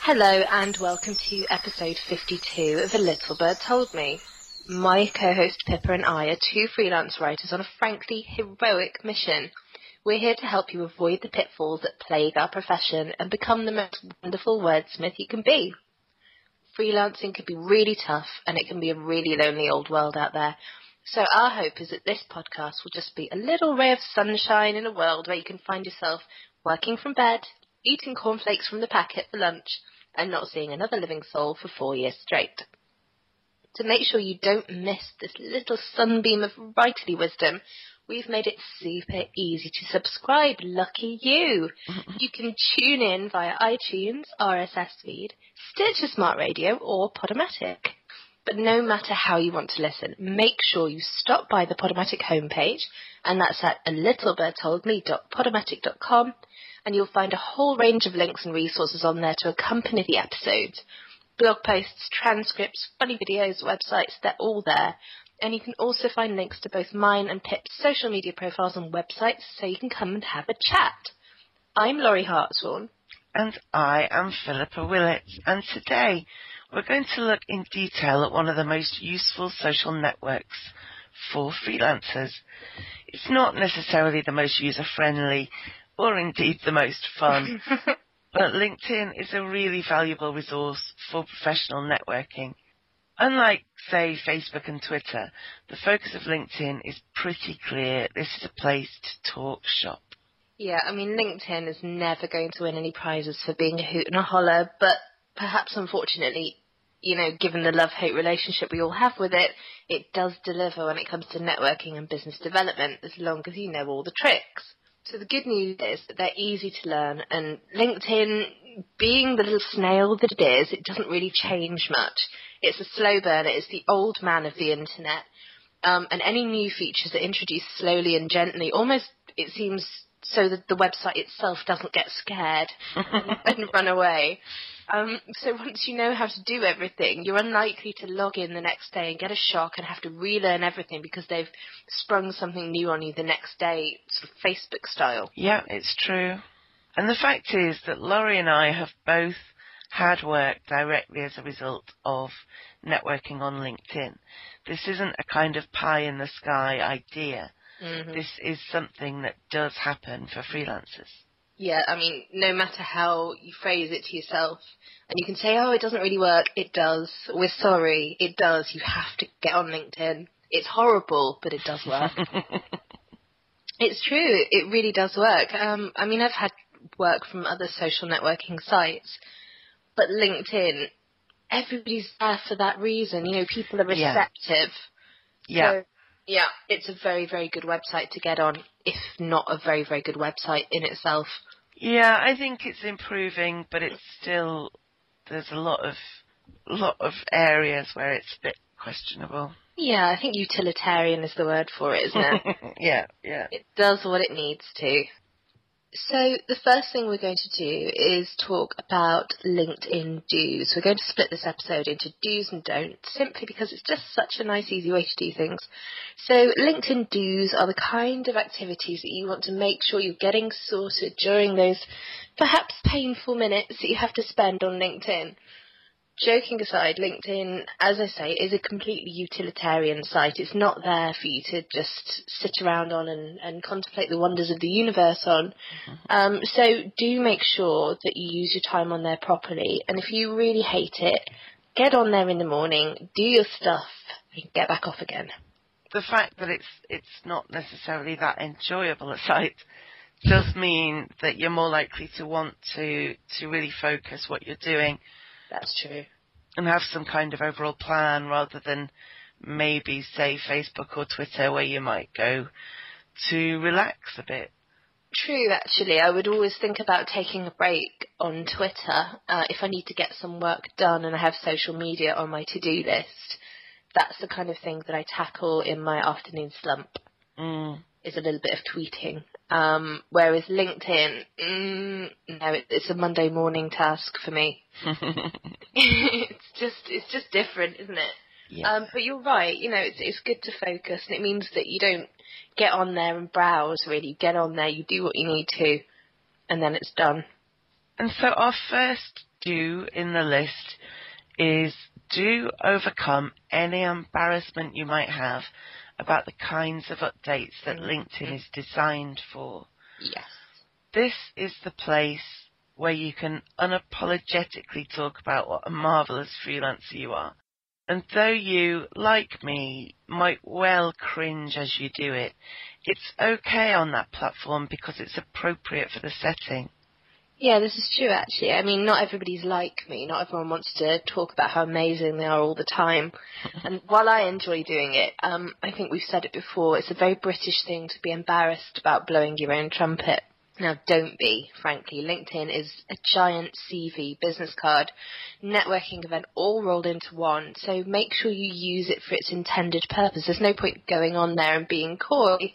Hello and welcome to episode 52 of A Little Bird Told Me. My co-host Pippa and I are two freelance writers on a frankly heroic mission. We're here to help you avoid the pitfalls that plague our profession and become the most wonderful wordsmith you can be. Freelancing can be really tough and it can be a really lonely old world out there. So our hope is that this podcast will just be a little ray of sunshine in a world where you can find yourself working from bed, eating cornflakes from the packet for lunch, and not seeing another living soul for 4 years straight. To make sure you don't miss this little sunbeam of writerly wisdom, we've made it super easy to subscribe. Lucky you! You can tune in via iTunes, RSS feed, Stitcher Smart Radio, or Podomatic. But no matter how you want to listen, make sure you stop by the Podomatic homepage, and that's at alittlebird.podomatic.com, and you'll find a whole range of links and resources on there to accompany the episodes. Blog posts, transcripts, funny videos, websites, they're all there. And you can also find links to both mine and Pip's social media profiles and websites, so you can come and have a chat. I'm Laurie Hartshorn. And I am Philippa Willett, and today we're going to look in detail at one of the most useful social networks for freelancers. It's not necessarily the most user-friendly or indeed the most fun, but LinkedIn is a really valuable resource for professional networking. Unlike, say, Facebook and Twitter, the focus of LinkedIn is pretty clear. This is a place to talk shop. Yeah, I mean, LinkedIn is never going to win any prizes for being a hoot and a holler, but perhaps unfortunately, you know, given the love-hate relationship we all have with it, it does deliver when it comes to networking and business development, as long as you know all the tricks. So the good news is that they're easy to learn, and LinkedIn, being the little snail that it is, it doesn't really change much. It's a slow burner, it's the old man of the internet, and any new features are introduced slowly and gently, almost, it seems, so that the website itself doesn't get scared and run away. So once you know how to do everything, you're unlikely to log in the next day and get a shock and have to relearn everything because they've sprung something new on you the next day, sort of Facebook style. Yeah, it's true. And the fact is that Laurie and I have both had work directly as a result of networking on LinkedIn. This isn't a kind of pie-in-the-sky idea. Mm-hmm. This is something that does happen for freelancers. Yeah, I mean, no matter how you phrase it to yourself, and you can say, oh, it doesn't really work. It does. We're sorry. It does. You have to get on LinkedIn. It's horrible, but it does work. It's true. It really does work. I mean, I've had work from other social networking sites, but LinkedIn, everybody's there for that reason. You know, people are receptive. Yeah. So, yeah, it's a very, very good website to get on, if not a very, very good website in itself. Yeah, I think it's improving, but it's still, there's a lot of areas where it's a bit questionable. Yeah, I think utilitarian is the word for it, isn't it? Yeah. It does what it needs to. So the first thing we're going to do is talk about LinkedIn do's. We're going to split this episode into do's and don'ts, simply because it's just such a nice, easy way to do things. So LinkedIn do's are the kind of activities that you want to make sure you're getting sorted during those perhaps painful minutes that you have to spend on LinkedIn. Joking aside, LinkedIn, as I say, is a completely utilitarian site. It's not there for you to just sit around on and contemplate the wonders of the universe on. So do make sure that you use your time on there properly. And if you really hate it, get on there in the morning, do your stuff, and get back off again. The fact that it's not necessarily that enjoyable a site does mean that you're more likely to want to really focus what you're doing. That's true. And have some kind of overall plan rather than maybe, say, Facebook or Twitter where you might go to relax a bit. True, actually. I would always think about taking a break on Twitter if I need to get some work done and I have social media on my to-do list. That's the kind of thing that I tackle in my afternoon slump, is a little bit of tweeting. Whereas LinkedIn, no, it's a Monday morning task for me. It's just different, isn't it? Yeah. But you're right, you know, it's good to focus, and it means that you don't get on there and browse, really. You get on there, you do what you need to, and then it's done. And so our first do in the list is do overcome any embarrassment you might have about the kinds of updates that LinkedIn is designed for. Yes. This is the place where you can unapologetically talk about what a marvellous freelancer you are. And though you, like me, might well cringe as you do it, it's okay on that platform because it's appropriate for the setting. Yeah, this is true, actually. I mean, not everybody's like me. Not everyone wants to talk about how amazing they are all the time. And while I enjoy doing it, I think we've said it before, it's a very British thing to be embarrassed about blowing your own trumpet. Now, don't be, frankly. LinkedIn is a giant CV, business card, networking event all rolled into one, so make sure you use it for its intended purpose. There's no point going on there and being coy.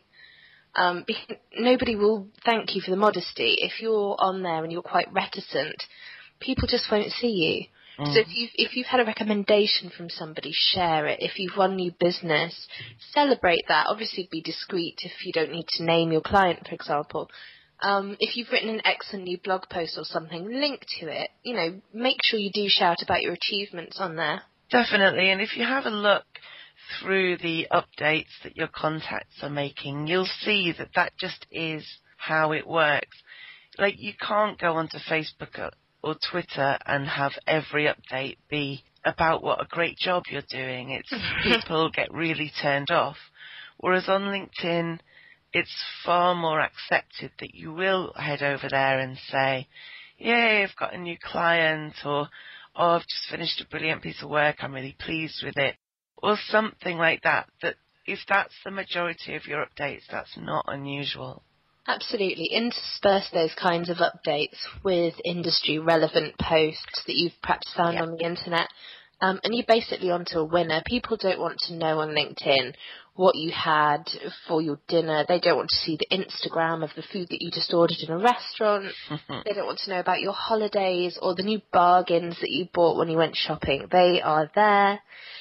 Nobody will thank you for the modesty. If you're on there and you're quite reticent, people just won't see you. So if you've had a recommendation from somebody, share it. If you've won new business, celebrate that. Obviously, be discreet if you don't need to name your client, for example. If you've written an excellent new blog post or something, link to it. You know, make sure you do shout about your achievements on there. Definitely, and if you have a look through the updates that your contacts are making, you'll see that that just is how it works. Like, you can't go onto Facebook or Twitter and have every update be about what a great job you're doing. It's people get really turned off. Whereas on LinkedIn, it's far more accepted that you will head over there and say, yay, I've got a new client, or, oh, I've just finished a brilliant piece of work, I'm really pleased with it, or something like that. That if that's the majority of your updates, that's not unusual. Absolutely. Intersperse those kinds of updates with industry-relevant posts that you've perhaps found on the internet. And you're basically onto a winner. People don't want to know on LinkedIn what you had for your dinner. They don't want to see the Instagram of the food that you just ordered in a restaurant. They don't want to know about your holidays or the new bargains that you bought when you went shopping. They are there.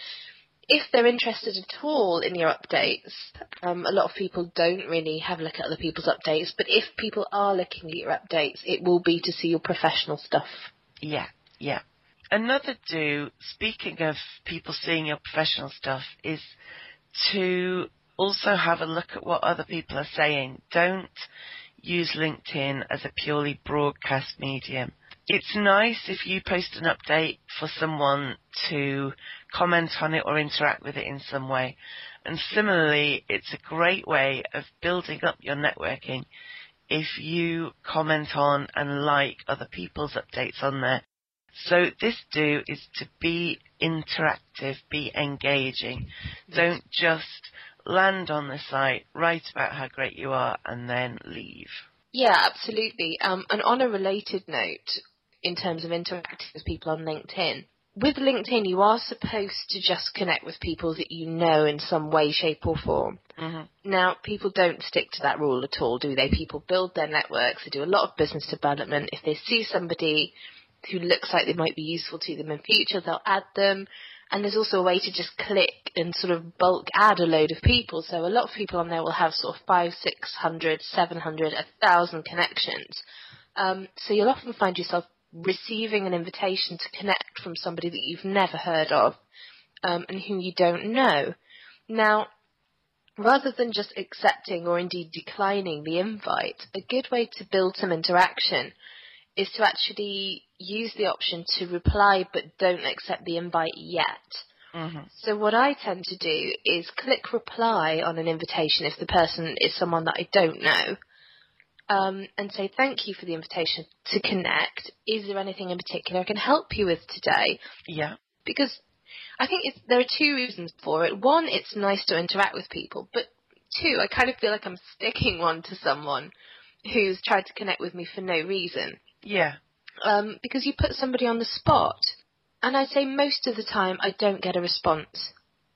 If they're interested at all in your updates, a lot of people don't really have a look at other people's updates, but if people are looking at your updates, it will be to see your professional stuff. Yeah. Another do, speaking of people seeing your professional stuff, is to also have a look at what other people are saying. Don't use LinkedIn as a purely broadcast medium. It's nice if you post an update for someone to comment on it or interact with it in some way. And similarly, it's a great way of building up your networking if you comment on and like other people's updates on there. So this do is to be interactive, be engaging. Don't just land on the site, write about how great you are, and then leave. Yeah, absolutely. And on a related note, in terms of interacting with people on LinkedIn, with LinkedIn, you are supposed to just connect with people that you know in some way, shape or form. Now, people don't stick to that rule at all, do they? People build their networks, they do a lot of business development. If they see somebody who looks like they might be useful to them in future, they'll add them. And there's also a way to just click and sort of bulk add a load of people. So a lot of people on there will have sort of 500, 600, 700, 1,000 connections. So you'll often find yourself receiving an invitation to connect from somebody that you've never heard of and who you don't know. Now, rather than just accepting or indeed declining the invite, a good way to build some interaction is to actually use the option to reply but don't accept the invite yet. So what I tend to do is click reply on an invitation if the person is someone that I don't know, and say thank you for the invitation to connect. Is there anything in particular I can help you with today? Yeah. Because I think there are two reasons for it. One, it's nice to interact with people, but two, I kind of feel like I'm sticking one to someone who's tried to connect with me for no reason. Yeah. Because you put somebody on the spot. And I'd say most of the time I don't get a response.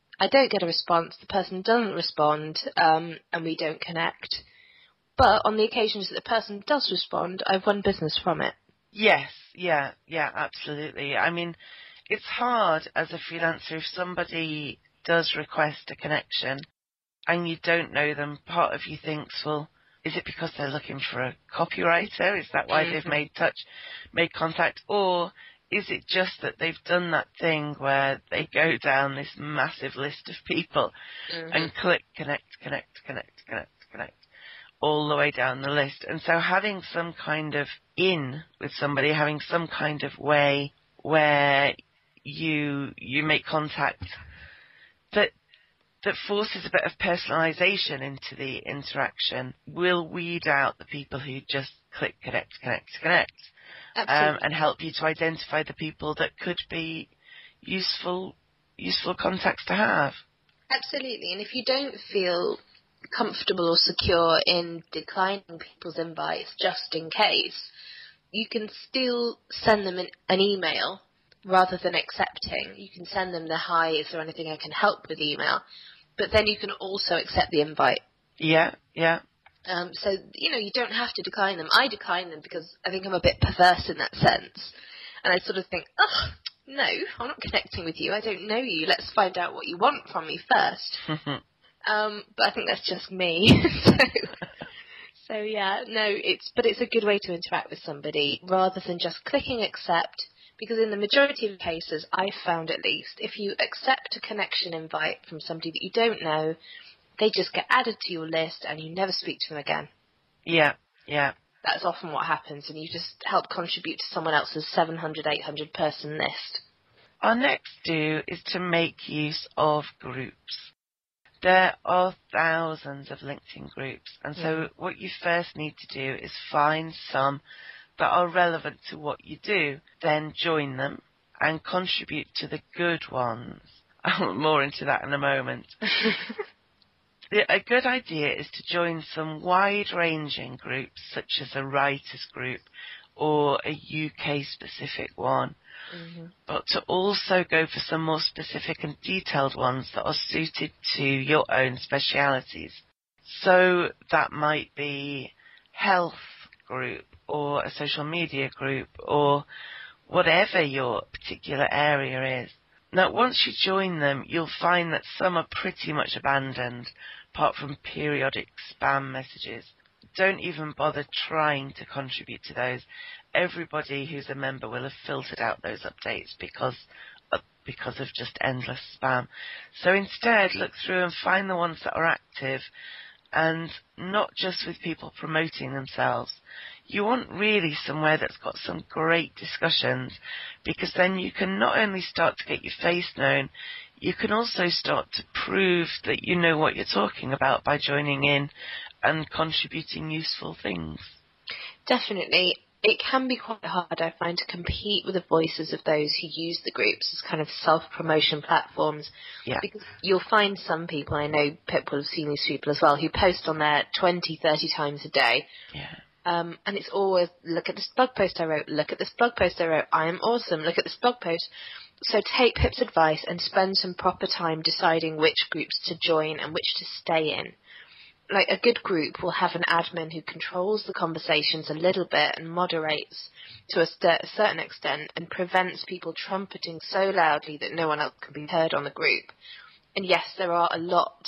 The person doesn't respond, and we don't connect. But on the occasions that the person does respond, I've won business from it. Yes, yeah, absolutely. I mean, it's hard as a freelancer if somebody does request a connection and you don't know them. Part of you thinks, well, is it because they're looking for a copywriter? Is that why they've made contact? Or is it just that they've done that thing where they go down this massive list of people and click connect, all the way down the list? And so having some kind of in with somebody, having some kind of way where you make contact that forces a bit of personalisation into the interaction will weed out the people who just click connect, and help you to identify the people that could be useful contacts to have. Absolutely. And if you don't feel comfortable or secure in declining people's invites just in case, you can still send them an email rather than accepting. You can send them the hi, is there anything I can help with email? But then you can also accept the invite. Yeah. So, you don't have to decline them. I decline them because I think I'm a bit perverse in that sense. And I sort of think, no, I'm not connecting with you. I don't know you. Let's find out what you want from me first. But I think that's just me. So yeah, no, it's a good way to interact with somebody rather than just clicking accept. Because in the majority of cases, I've found at least, if you accept a connection invite from somebody that you don't know, they just get added to your list and you never speak to them again. Yeah. That's often what happens, and you just help contribute to someone else's 700, 800 person list. Our next do is to make use of groups. There are thousands of LinkedIn groups, and so what you first need to do is find some that are relevant to what you do, then join them and contribute to the good ones. I'll more into that in a moment. A good idea is to join some wide-ranging groups, such as a writers group or a UK-specific one, but to also go for some more specific and detailed ones that are suited to your own specialities. So that might be health group or a social media group or whatever your particular area is. Now, once you join them, you'll find that some are pretty much abandoned, apart from periodic spam messages. Don't even bother trying to contribute to those. Everybody who's a member will have filtered out those updates because of just endless spam. So instead, look through and find the ones that are active, and not just with people promoting themselves. You want really somewhere that's got some great discussions, because then you can not only start to get your face known, you can also start to prove that you know what you're talking about by joining in and contributing useful things. Definitely. It can be quite hard, I find, to compete with the voices of those who use the groups as kind of self-promotion platforms. Yeah. Because you'll find some people, I know Pip will have seen these people as well, who post on there 20, 30 times a day. Yeah. And it's always, look at this blog post I wrote, look at this blog post I wrote, I am awesome, look at this blog post. So take Pip's advice and spend some proper time deciding which groups to join and which to stay in. Like, a good group will have an admin who controls the conversations a little bit and moderates to a certain extent and prevents people trumpeting so loudly that no one else can be heard on the group. And yes, there are a lot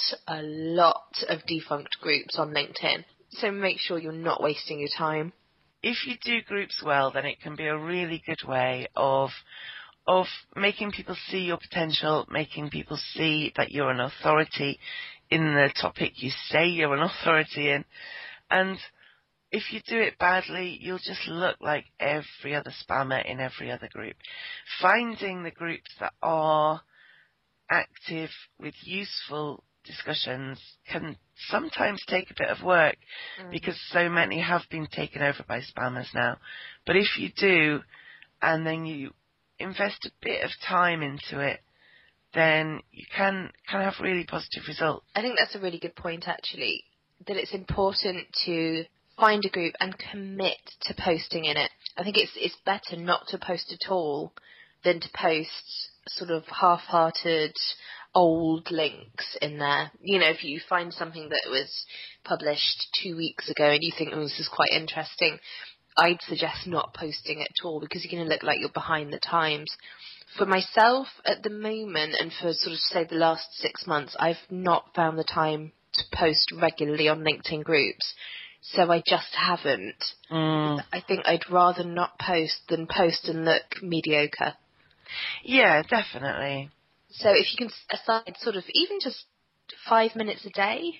of defunct groups on LinkedIn, so make sure you're not wasting your time. If you do groups well, then it can be a really good way of making people see your potential, making people see that you're an authority in the topic you say you're an authority in. And if you do it badly, you'll just look like every other spammer in every other group. Finding the groups that are active with useful discussions can sometimes take a bit of work because so many have been taken over by spammers now. But if you do, and then you invest a bit of time into it, then you can have really positive results. I think that's a really good point, actually, that it's important to find a group and commit to posting in it. I think it's better not to post at all than to post sort of half-hearted old links in there. You know, if you find something that was published 2 weeks ago and you think, oh, this is quite interesting, I'd suggest not posting it at all, because you're going to look like you're behind the times. For myself, at the moment, and for sort of, say, the last 6 months, I've not found the time to post regularly on LinkedIn groups. so I just haven't. I think I'd rather not post than post and look mediocre. Yeah, definitely. So if you can aside sort of even just 5 minutes a day,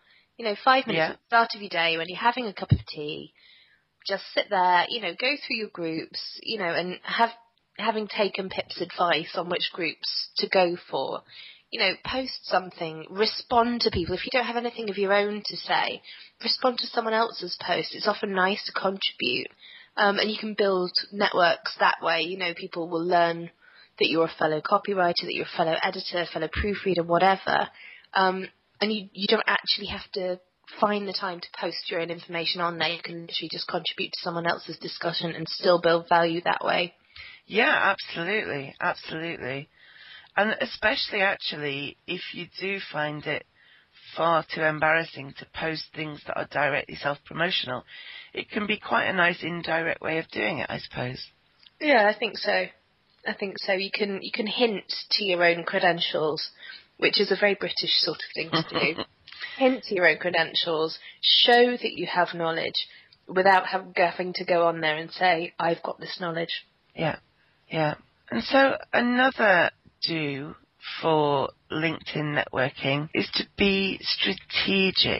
5 minutes at the start of your day when you're having a cup of tea, just sit there, go through your groups, and having taken Pip's advice on which groups to go for, post something, respond to people. If you don't have anything of your own to say, respond to someone else's post. It's often nice to contribute. And you can build networks that way. People will learn that you're a fellow copywriter, that you're a fellow editor, fellow proofreader, whatever. And you don't actually have to find the time to post your own information on there. You can literally just contribute to someone else's discussion and still build value that way. Yeah, absolutely. Absolutely. And especially, actually, if you do find it far too embarrassing to post things that are directly self-promotional, it can be quite a nice indirect way of doing it, I suppose. Yeah, I think so. You can hint to your own credentials, which is a very British sort of thing to do. Hint to your own credentials, show that you have knowledge without having to go on there and say, I've got this knowledge. Yeah. And so another do for LinkedIn networking is to be strategic.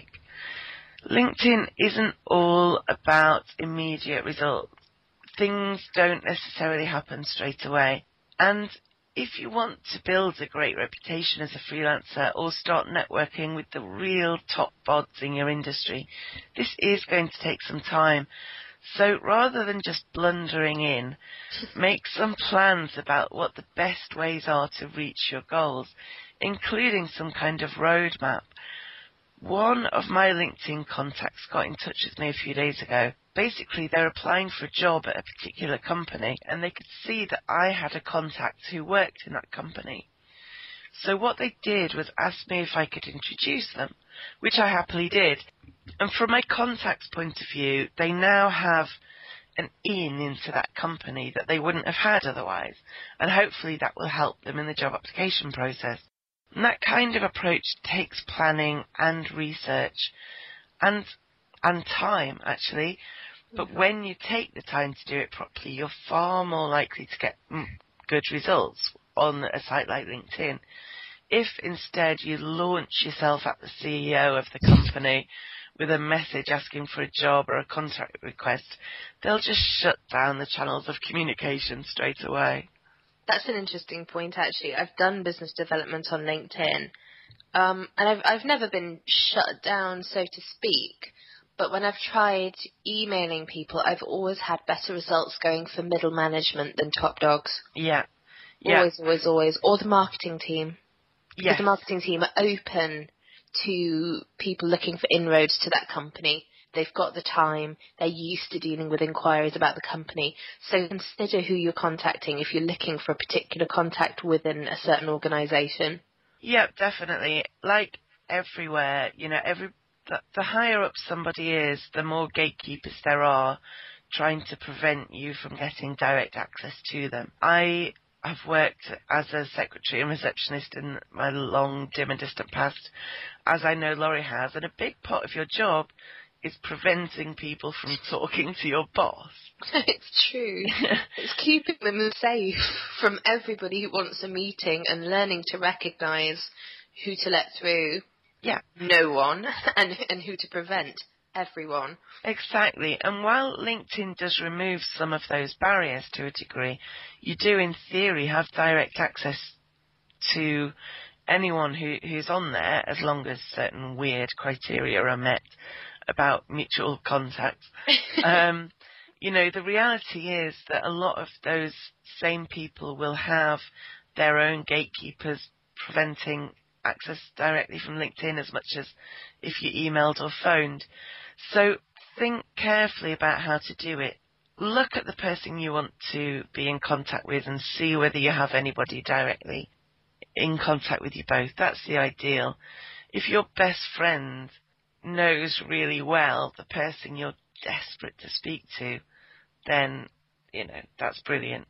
LinkedIn isn't all about immediate results. Things don't necessarily happen straight away. And if you want to build a great reputation as a freelancer or start networking with the real top bods in your industry, this is going to take some time. So rather than just blundering in, make some plans about what the best ways are to reach your goals, including some kind of roadmap. One of my LinkedIn contacts got in touch with me a few days ago. Basically, they're applying for a job at a particular company, and they could see that I had a contact who worked in that company. So what they did was ask me if I could introduce them, which I happily did. And from my contact's point of view, they now have an in into that company that they wouldn't have had otherwise. And hopefully that will help them in the job application process. And that kind of approach takes planning and research and time, actually. But when you take the time to do it properly, you're far more likely to get good results on a site like LinkedIn. If instead you launch yourself at the CEO of the company with a message asking for a job or a contract request, they'll just shut down the channels of communication straight away. That's an interesting point, actually. I've done business development on LinkedIn, and I've never been shut down, so to speak. But when I've tried emailing people, I've always had better results going for middle management than top dogs. Yeah. Always. Or the marketing team. Yes. Because the marketing team are open to people looking for inroads to that company. They've got the time. They're used to dealing with inquiries about the company. So consider who you're contacting if you're looking for a particular contact within a certain organisation. Yeah, definitely. Like everywhere, the higher up somebody is, the more gatekeepers there are trying to prevent you from getting direct access to them. I have worked as a secretary and receptionist in my long, dim and distant past, as I know Laurie has, and a big part of your job is preventing people from talking to your boss. It's true. It's keeping them safe from everybody who wants a meeting and learning to recognise who to let through. Yeah. No one, and who to prevent. Everyone. Exactly. And while LinkedIn does remove some of those barriers to a degree, you do in theory have direct access to anyone who's on there, as long as certain weird criteria are met about mutual contacts. The reality is that a lot of those same people will have their own gatekeepers preventing access directly from LinkedIn as much as if you emailed or phoned. So think carefully about how to do it. Look at the person you want to be in contact with and see whether you have anybody directly in contact with you both. That's the ideal. If your best friend knows really well the person you're desperate to speak to, then, that's brilliant.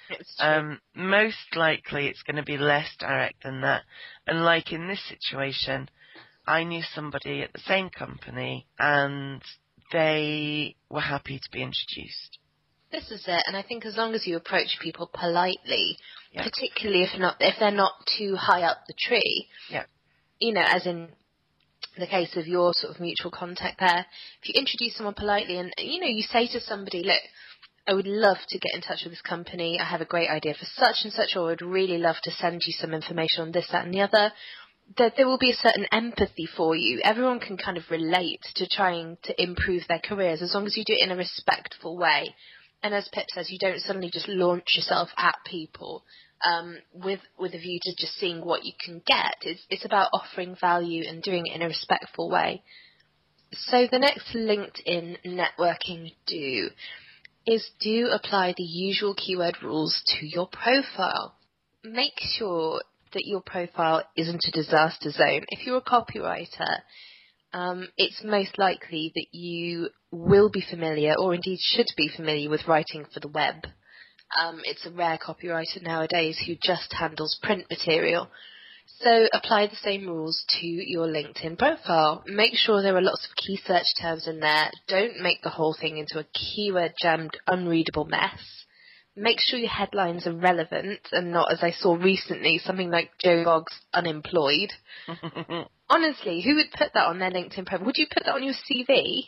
Most likely it's going to be less direct than that. And like in this situation, I knew somebody at the same company and they were happy to be introduced. This is it, and I think as long as you approach people politely, Yeah. particularly if they're not too high up the tree, Yeah. you know, as in the case of your sort of mutual contact there, if you introduce someone politely and, you know, you say to somebody, look, I would love to get in touch with this company. I have a great idea for such and such, or I would really love to send you some information on this, that, and the other. There will be a certain empathy for you. Everyone can kind of relate to trying to improve their careers as long as you do it in a respectful way. And as Pip says, you don't suddenly just launch yourself at people with a view to just seeing what you can get. It's about offering value and doing it in a respectful way. So the next LinkedIn networking do is do apply the usual keyword rules to your profile. Make sure that your profile isn't a disaster zone. If you're a copywriter, it's most likely that you will be familiar, or indeed should be familiar, with writing for the web. It's a rare copywriter nowadays who just handles print material. So apply the same rules to your LinkedIn profile. Make sure there are lots of key search terms in there. Don't make the whole thing into a keyword-jammed, unreadable mess. Make sure your headlines are relevant and not, as I saw recently, something like Joe Boggs unemployed. Honestly, who would put that on their LinkedIn profile? Would you put that on your CV?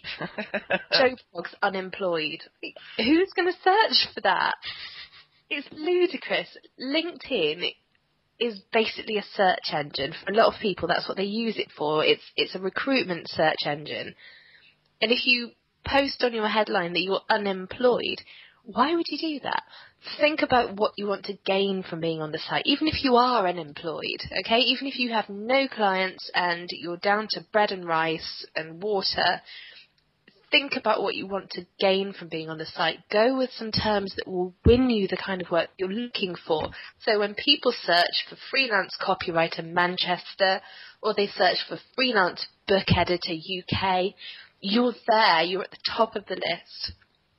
Joe Boggs unemployed. Who's going to search for that? It's ludicrous. LinkedIn is basically a search engine. For a lot of people, that's what they use it for. It's a recruitment search engine. And if you post on your headline that you're unemployed, why would you do that? Think about what you want to gain from being on the site, even if you are unemployed, okay? Even if you have no clients and you're down to bread and rice and water, think about what you want to gain from being on the site. Go with some terms that will win you the kind of work you're looking for. So when people search for freelance copywriter Manchester, or they search for freelance book editor UK, you're there, you're at the top of the list.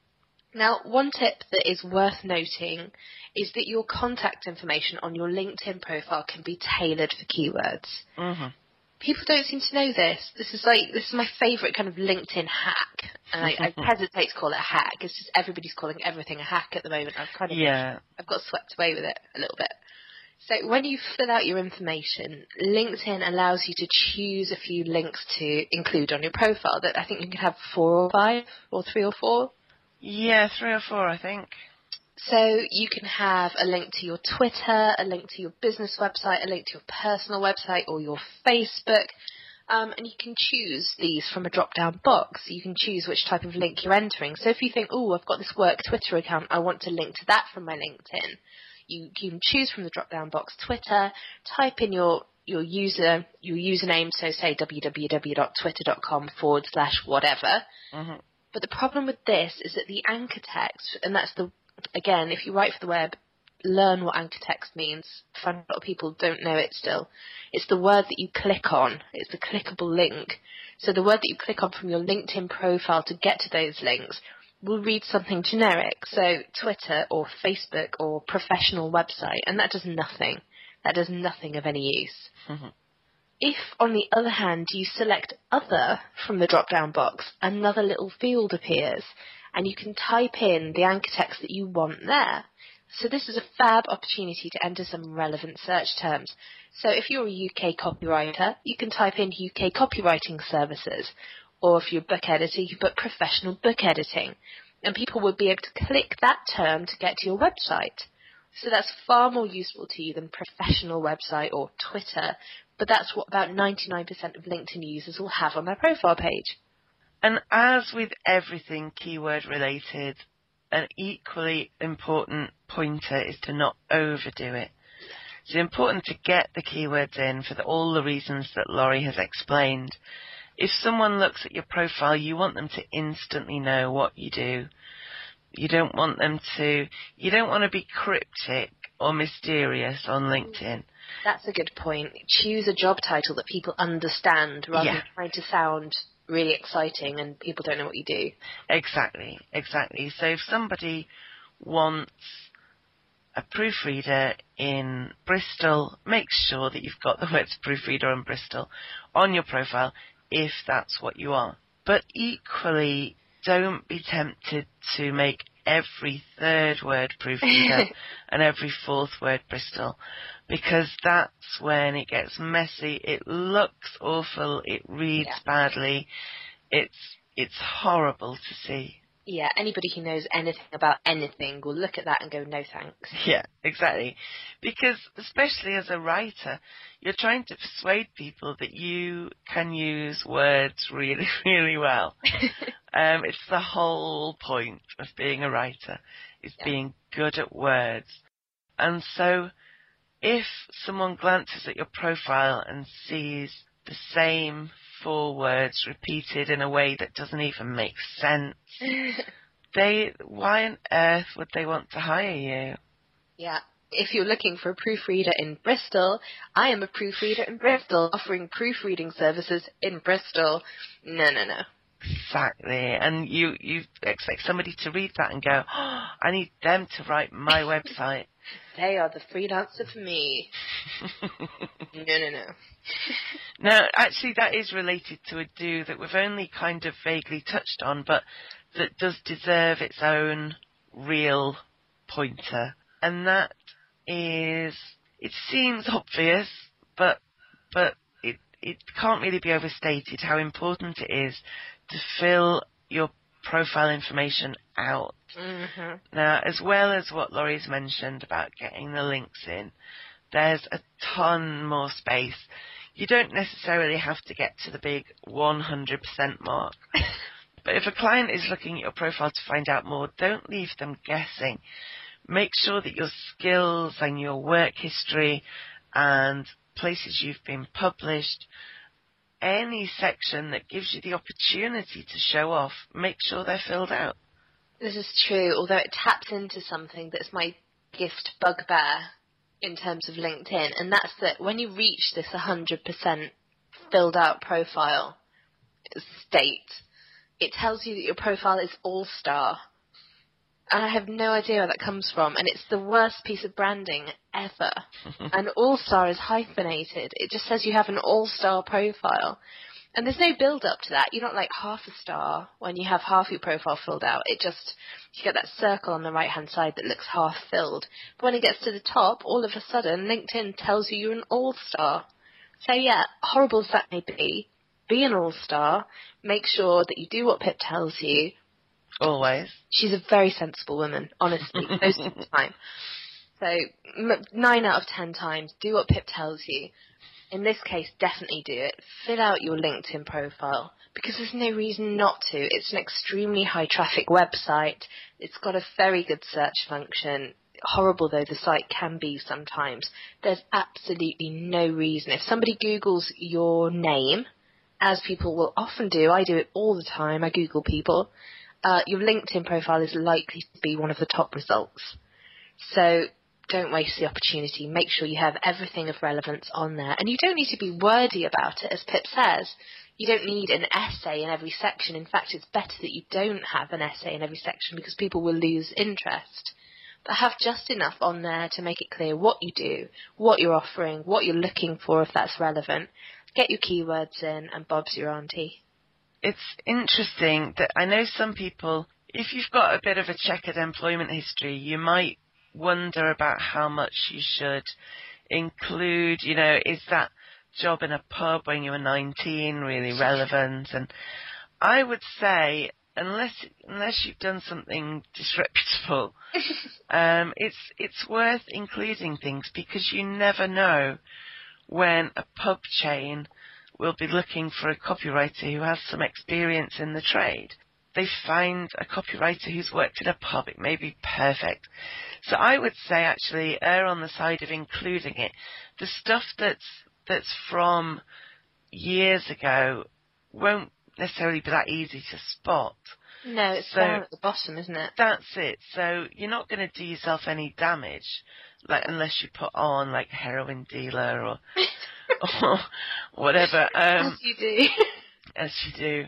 Now, one tip that is worth noting is that your contact information on your LinkedIn profile can be tailored for keywords. Mm-hmm. People don't seem to know this. This is my favourite kind of LinkedIn hack. And I hesitate to call it a hack. It's just everybody's calling everything a hack at the moment. I've got swept away with it a little bit. So when you fill out your information, LinkedIn allows you to choose a few links to include on your profile. That I think you can have 4 or 5 or 3 or 4. Yeah, 3 or 4, I think. So you can have a link to your Twitter, a link to your business website, a link to your personal website or your Facebook, and you can choose these from a drop-down box. You can choose which type of link you're entering. So if you think, oh, I've got this work Twitter account, I want to link to that from my LinkedIn, you can choose from the drop-down box Twitter, type in your username, so say www.twitter.com/whatever. Mm-hmm. But the problem with this is that the anchor text, and that's again, if you write for the web, learn what anchor text means. I find a lot of people don't know it still. It's the word that you click on. It's the clickable link. So the word that you click on from your LinkedIn profile to get to those links will read something generic. So Twitter or Facebook or professional website, and that does nothing. That does nothing of any use. Mm-hmm. If, on the other hand, you select other from the drop-down box, another little field appears, and you can type in the anchor text that you want there. So this is a fab opportunity to enter some relevant search terms. So if you're a UK copywriter, you can type in UK copywriting services. Or if you're a book editor, you put professional book editing. And people will be able to click that term to get to your website. So that's far more useful to you than professional website or Twitter. But that's what about 99% of LinkedIn users will have on their profile page. And as with everything keyword related, an equally important pointer is to not overdo it. It's important to get the keywords in for all the reasons that Laurie has explained. If someone looks at your profile, you want them to instantly know what you do. You don't want to be cryptic or mysterious on LinkedIn. That's a good point. Choose a job title that people understand rather than trying to sound really exciting and people don't know what you do. Exactly. So if somebody wants a proofreader in Bristol, make sure that you've got the words proofreader in Bristol on your profile if that's what you are. But equally, don't be tempted to make every third word proofreader and every fourth word Bristol, because that's when it gets messy. It looks awful. It reads badly. It's horrible to see. Yeah, anybody who knows anything about anything will look at that and go, no thanks. Yeah, exactly. Because especially as a writer, you're trying to persuade people that you can use words really, really well. It's the whole point of being a writer, is being good at words. And so if someone glances at your profile and sees the same 4 words repeated in a way that doesn't even make sense, why on earth would they want to hire you? Yeah. If you're looking for a proofreader in Bristol, I am a proofreader in Bristol, offering proofreading services in Bristol. No. Exactly. And you expect somebody to read that and go, oh, I need them to write my website. They are the freelancer for me. No. No, actually that is related to a do that we've only kind of vaguely touched on, but that does deserve its own real pointer. And that is, it seems obvious, but it can't really be overstated how important it is to fill your profile information out. Mm-hmm. Now, as well as what Laurie's mentioned about getting the links in, there's a ton more space. You don't necessarily have to get to the big 100% mark. But if a client is looking at your profile to find out more, don't leave them guessing. Make sure that your skills and your work history and places you've been published, any section that gives you the opportunity to show off, make sure they're filled out. This is true, although it taps into something that's my biggest bugbear in terms of LinkedIn, and that's that when you reach this 100% filled out profile state, it tells you that your profile is all-star. And I have no idea where that comes from, and it's the worst piece of branding ever. And all-star is hyphenated. It just says you have an all-star profile. And there's no build-up to that. You're not like half a star when you have half your profile filled out. It just, you get that circle on the right-hand side that looks half-filled. But when it gets to the top, all of a sudden, LinkedIn tells you you're an all-star. So yeah, horrible as that may be an all-star. Make sure that you do what Pip tells you. Always. She's a very sensible woman, honestly, most of the time. So 9 out of 10 times, do what Pip tells you. In this case, definitely do it. Fill out your LinkedIn profile, because there's no reason not to. It's an extremely high-traffic website. It's got a very good search function. Horrible though the site can be sometimes, there's absolutely no reason. If somebody Googles your name, as people will often do, I do it all the time, I Google people, your LinkedIn profile is likely to be one of the top results. So don't waste the opportunity. Make sure you have everything of relevance on there. And you don't need to be wordy about it, as Pip says. You don't need an essay in every section. In fact, it's better that you don't have an essay in every section because people will lose interest. But have just enough on there to make it clear what you do, what you're offering, what you're looking for if that's relevant. Get your keywords in and Bob's your auntie. It's interesting that I know some people, if you've got a bit of a checkered employment history, you might wonder about how much you should include, is that job in a pub when you were 19 really relevant? And I would say, unless you've done something disreputable, it's worth including things, because you never know when a pub chain will be looking for a copywriter who has some experience in the trade. They find a copywriter who's worked in a pub. It may be perfect. So I would say actually err on the side of including it. The stuff that's from years ago won't necessarily be that easy to spot. No, it's down at the bottom, isn't it? That's it. So you're not going to do yourself any damage, unless you put on heroin dealer or whatever. As you do. As you do.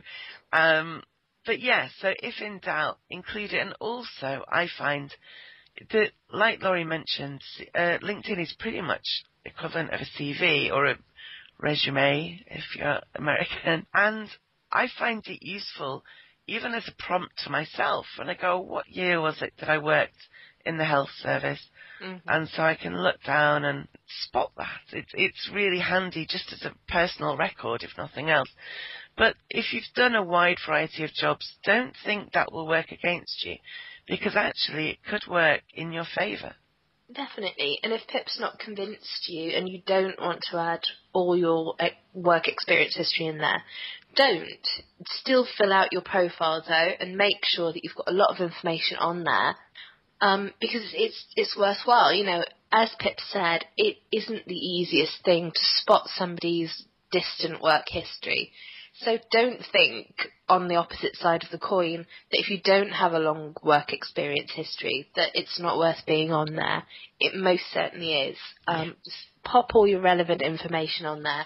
But yeah, so if in doubt, include it. And also, I find that, like Laurie mentioned, LinkedIn is pretty much equivalent of a CV or a resume if you're American. And I find it useful even as a prompt to myself when I go, what year was it that I worked in the health service? Mm-hmm. And so I can look down and spot that. It's really handy just as a personal record, if nothing else. But if you've done a wide variety of jobs, don't think that will work against you, because actually it could work in your favour. Definitely. And if Pip's not convinced you and you don't want to add all your work experience history in there, don't. Still fill out your profile, though, and make sure that you've got a lot of information on there, because it's worthwhile. You know, as Pip said, it isn't the easiest thing to spot somebody's distant work history. So don't think, on the opposite side of the coin, that if you don't have a long work experience history, that it's not worth being on there. It most certainly is. Just pop all your relevant information on there.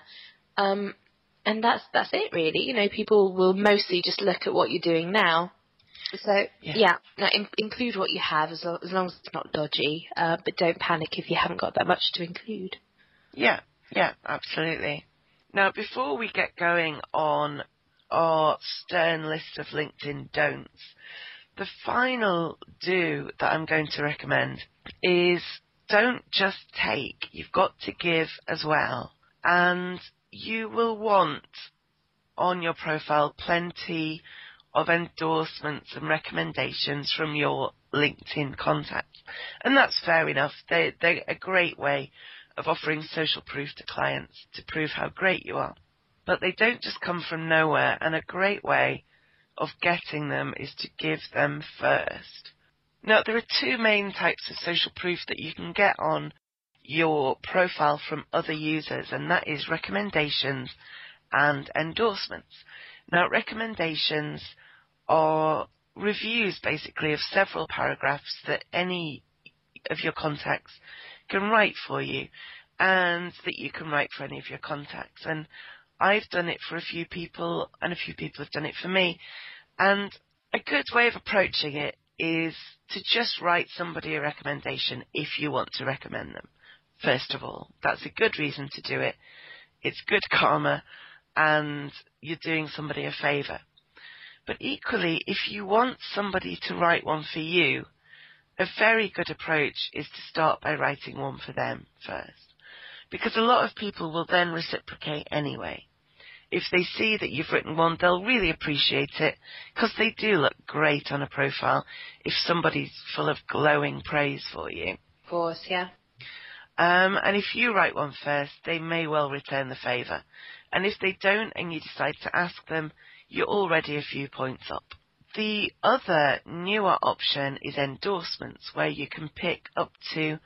And that's it, really. You know, people will mostly just look at what you're doing now. So, now include what you have as long as it's not dodgy. But don't panic if you haven't got that much to include. Yeah, absolutely. Now, before we get going on our stern list of LinkedIn don'ts, the final do that I'm going to recommend is don't just take, you've got to give as well. And you will want on your profile plenty of endorsements and recommendations from your LinkedIn contacts. And that's fair enough. They're a great way of offering social proof to clients to prove how great you are. But they don't just come from nowhere, and a great way of getting them is to give them first. Now, there are two main types of social proof that you can get on your profile from other users, and that is recommendations and endorsements. Now, recommendations are reviews, basically, of several paragraphs that any of your contacts can write for you, and that you can write for any of your contacts. And I've done it for a few people, and a few people have done it for me. And a good way of approaching it is to just write somebody a recommendation if you want to recommend them. First of all, that's a good reason to do it. It's good karma, and you're doing somebody a favour. But equally, if you want somebody to write one for you, a very good approach is to start by writing one for them first. Because a lot of people will then reciprocate anyway. If they see that you've written one, they'll really appreciate it, because they do look great on a profile if somebody's full of glowing praise for you. Of course, yeah. And if you write one first, they may well return the favour. And if they don't and you decide to ask them, you're already a few points up. The other newer option is endorsements, where you can pick up to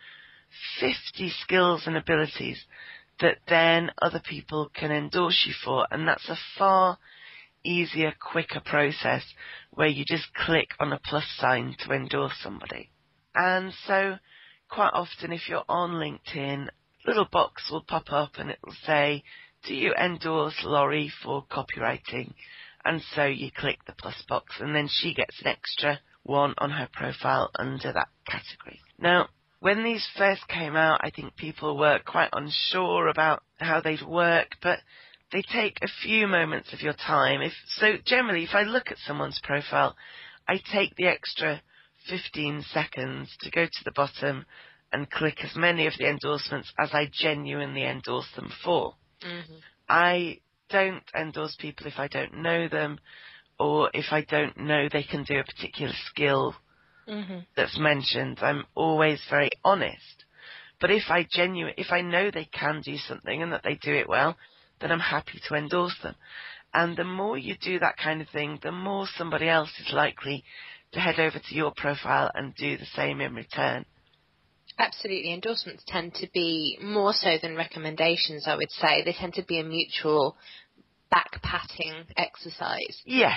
50 skills and abilities that then other people can endorse you for, and that's a far easier, quicker process where you just click on a plus sign to endorse somebody. And so quite often if you're on LinkedIn, a little box will pop up and it will say, do you endorse Laurie for copywriting? And so you click the plus box, and then she gets an extra one on her profile under that category. Now, when these first came out, I think people were quite unsure about how they'd work, but they take a few moments of your time. So generally, if I look at someone's profile, I take the extra 15 seconds to go to the bottom and click as many of the endorsements as I genuinely endorse them for. Mm-hmm. I don't endorse people if I don't know them, or if I don't know they can do a particular skill that's mentioned. I'm always very honest. But if I know they can do something and that they do it well, then I'm happy to endorse them. And the more you do that kind of thing, the more somebody else is likely to head over to your profile and do the same in return. Absolutely. Endorsements tend to be more so than recommendations, I would say. They tend to be a mutual back-patting exercise. Yes.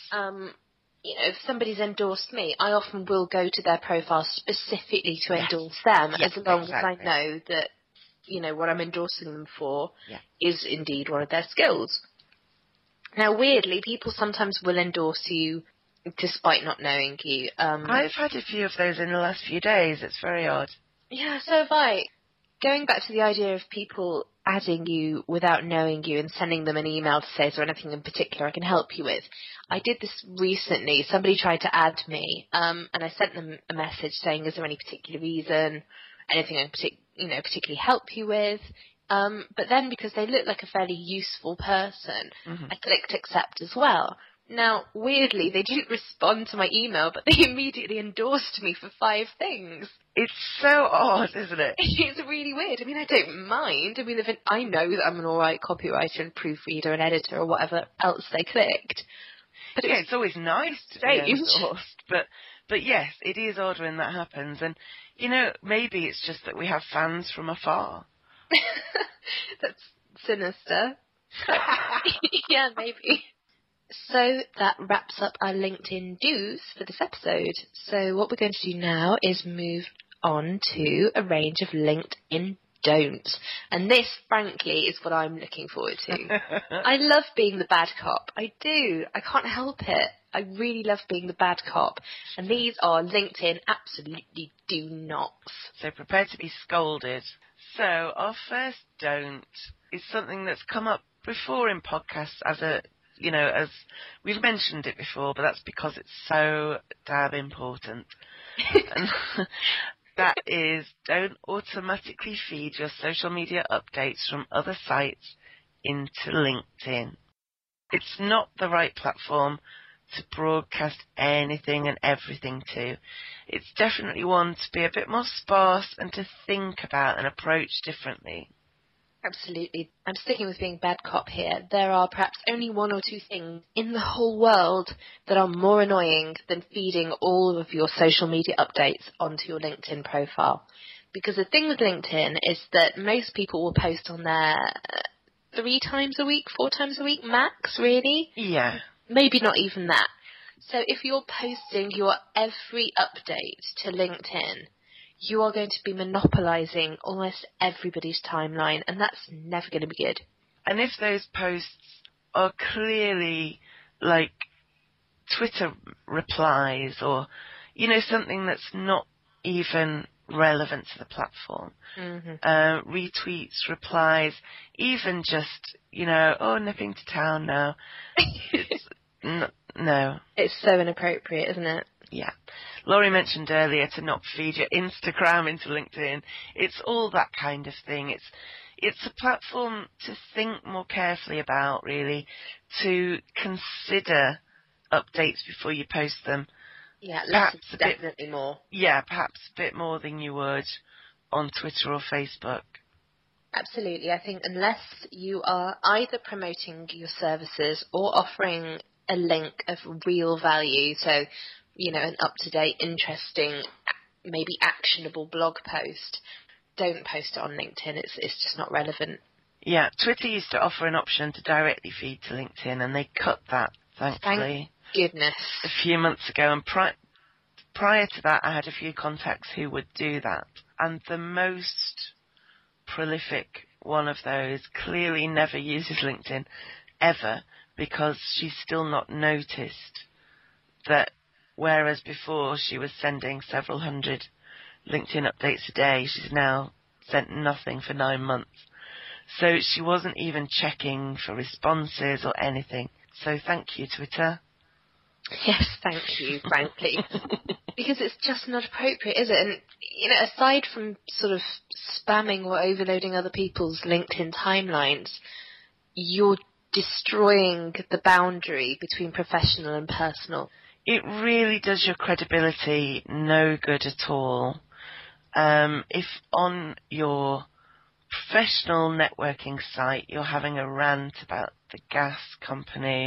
You know, if somebody's endorsed me, I often will go to their profile specifically to endorse them, as long as I know that, you know, what I'm endorsing them for is indeed one of their skills. Now, weirdly, people sometimes will endorse you despite not knowing you. I've had a few of those in the last few days. It's very odd. Yeah, so have I. Going back to the idea of people adding you without knowing you and sending them an email to say, is there anything in particular I can help you with? I did this recently. Somebody tried to add me, and I sent them a message saying, is there any particular reason, anything I can particularly help you with? But then because they looked like a fairly useful person, I clicked accept as well. Now, weirdly, they didn't respond to my email, but they immediately endorsed me for 5 things. It's so odd, isn't it? It's really weird. I mean, I don't mind. I mean, I know that I'm an alright copywriter and proofreader and editor or whatever else they clicked. But yeah, it's always nice to be endorsed, but yes, it is odd when that happens. And, maybe it's just that we have fans from afar. That's sinister. Yeah, maybe. So that wraps up our LinkedIn do's for this episode. So what we're going to do now is move on to a range of LinkedIn don'ts. And this, frankly, is what I'm looking forward to. I love being the bad cop. I do. I can't help it. I really love being the bad cop. And these are LinkedIn absolutely do nots. So prepare to be scolded. So our first don't is something that's come up before in podcasts as we've mentioned it before, but that's because it's so damn important. And that is, don't automatically feed your social media updates from other sites into LinkedIn. It's not the right platform to broadcast anything and everything to. It's definitely one to be a bit more sparse and to think about and approach differently. Absolutely. I'm sticking with being bad cop here. There are perhaps only 1 or 2 things in the whole world that are more annoying than feeding all of your social media updates onto your LinkedIn profile. Because the thing with LinkedIn is that most people will post on there 3 times a week, 4 times a week max, really? Yeah. Maybe not even that. So if you're posting your every update to LinkedIn, you are going to be monopolising almost everybody's timeline, and that's never going to be good. And if those posts are clearly like Twitter replies or, something that's not even relevant to the platform, retweets, replies, even just, nipping to town now, it's no. It's so inappropriate, isn't it? Yeah. Laurie mentioned earlier to not feed your Instagram into LinkedIn. It's all that kind of thing. It's a platform to think more carefully about, really, to consider updates before you post them. Yeah, less is definitely more. Yeah, perhaps a bit more than you would on Twitter or Facebook. Absolutely. I think unless you are either promoting your services or offering a link of real value, so an up-to-date, interesting, maybe actionable blog post, don't post it on LinkedIn. It's just not relevant. Yeah, Twitter used to offer an option to directly feed to LinkedIn, and they cut that, thankfully. Thank goodness. A few months ago, and prior to that, I had a few contacts who would do that. And the most prolific one of those clearly never uses LinkedIn, ever, because she's still not noticed that whereas before she was sending several hundred LinkedIn updates a day, she's now sent nothing for 9 months. So she wasn't even checking for responses or anything. So thank you, Twitter. Yes, thank you, frankly. Because it's just not appropriate, is it? And, aside from sort of spamming or overloading other people's LinkedIn timelines, you're destroying the boundary between professional and personal. It really does your credibility no good at all. If on your professional networking site you're having a rant about the gas company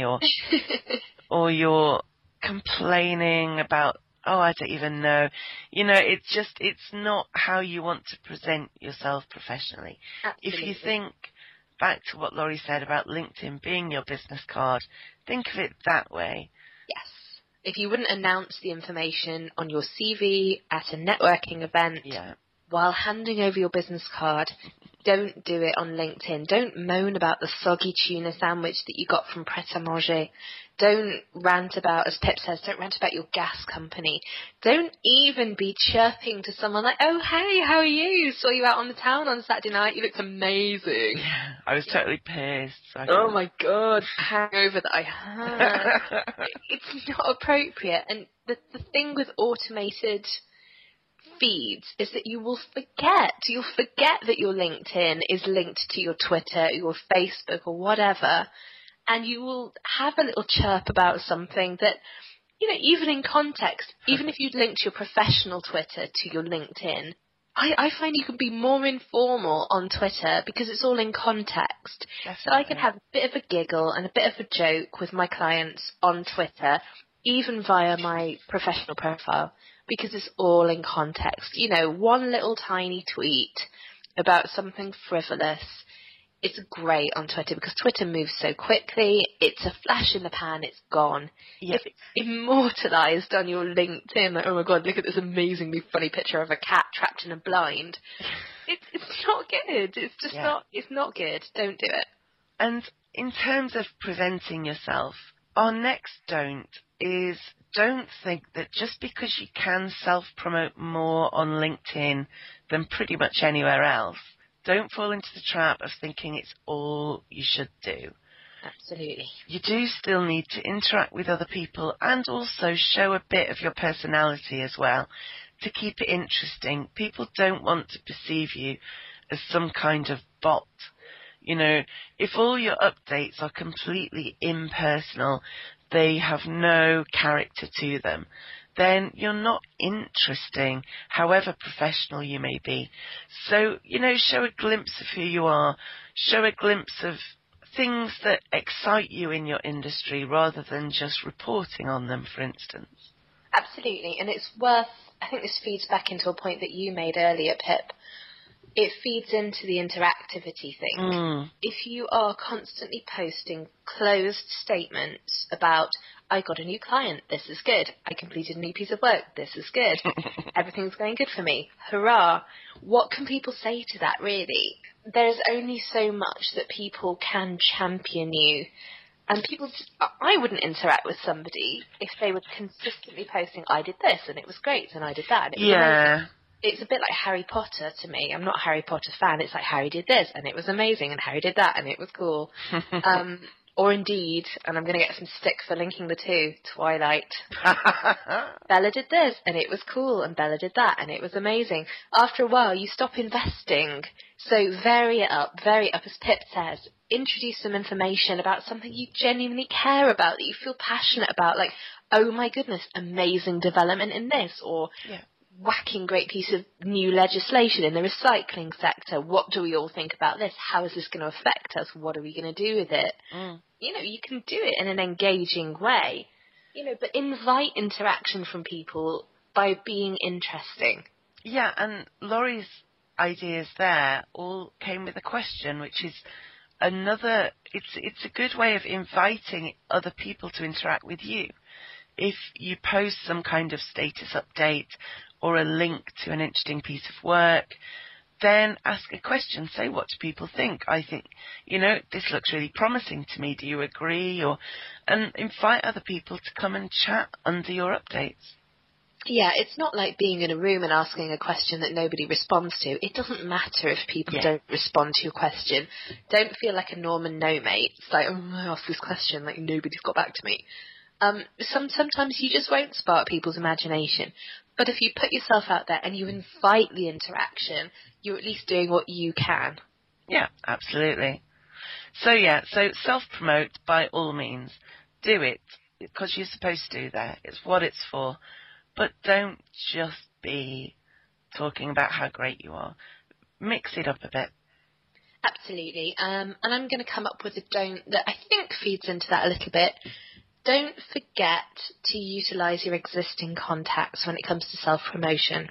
or you're complaining about, I don't even know, it's not how you want to present yourself professionally. Absolutely. If you think back to what Laurie said about LinkedIn being your business card, think of it that way. Yes. If you wouldn't announce the information on your CV at a networking event while handing over your business card, don't do it on LinkedIn. Don't moan about the soggy tuna sandwich that you got from Pret a Manger. Don't rant about, as Pip says, don't rant about your gas company. Don't even be chirping to someone like, oh, hey, how are you? Saw you out on the town on Saturday night. You looked amazing. Yeah, I was totally pissed. Oh, my God. Hangover that I had. It's not appropriate. And the thing with automated feeds is that you will forget. You'll forget that your LinkedIn is linked to your Twitter, your Facebook, or whatever. And you will have a little chirp about something that, even in context, even if you'd linked your professional Twitter to your LinkedIn, I find you can be more informal on Twitter because it's all in context. Definitely. So I can have a bit of a giggle and a bit of a joke with my clients on Twitter, even via my professional profile, because it's all in context. One little tiny tweet about something frivolous. It's great on Twitter because Twitter moves so quickly. It's a flash in the pan. It's gone. Yep. If it's immortalized on your LinkedIn, like, oh my God, look at this amazingly funny picture of a cat trapped in a blind. It's not good. It's just it's not good. Don't do it. And in terms of presenting yourself, our next don't think that just because you can self-promote more on LinkedIn than pretty much anywhere else, don't fall into the trap of thinking it's all you should do. Absolutely. You do still need to interact with other people and also show a bit of your personality as well to keep it interesting. People don't want to perceive you as some kind of bot. If all your updates are completely impersonal, they have no character to them, then you're not interesting, however professional you may be. So, show a glimpse of who you are. Show a glimpse of things that excite you in your industry rather than just reporting on them, for instance. Absolutely. And it's worth, I think this feeds back into a point that you made earlier, Pip. It feeds into the interactivity thing. If you are constantly posting closed statements about, I got a new client, this is good. I completed a new piece of work, this is good. Everything's going good for me. Hurrah. What can people say to that, really? There's only so much that people can champion you. And I wouldn't interact with somebody if they were consistently posting, I did this and it was great and I did that and it was amazing. It's a bit like Harry Potter to me. I'm not a Harry Potter fan. It's like Harry did this and it was amazing and Harry did that and it was cool. Or indeed, and I'm going to get some stick for linking the two, Twilight. Bella did this and it was cool and Bella did that and it was amazing. After a while, you stop investing. So vary it up, as Pip says. Introduce some information about something you genuinely care about, that you feel passionate about. Like, oh my goodness, amazing development in this. Or whacking great piece of new legislation in the recycling sector. What do we all think about this? How is this going to affect us? What are we going to do with it? You can do it in an engaging way, but invite interaction from people by being interesting. Yeah, and Laurie's ideas there all came with a question, which is it's a good way of inviting other people to interact with you. If you post some kind of status update or a link to an interesting piece of work, then ask a question. Say, what do people think? I think, this looks really promising to me. Do you agree? And invite other people to come and chat under your updates. Yeah, it's not like being in a room and asking a question that nobody responds to. It doesn't matter if people don't respond to your question. Don't feel like a Norman no-mate. It's like, I asked this question, like nobody's got back to me. Sometimes you just won't spark people's imagination. But if you put yourself out there and you invite the interaction, you're at least doing what you can. Yeah, absolutely. So self-promote by all means. Do it, because you're supposed to do that. It's what it's for. But don't just be talking about how great you are. Mix it up a bit. Absolutely. And I'm going to come up with a don't that I think feeds into that a little bit. Don't forget to utilise your existing contacts when it comes to self-promotion.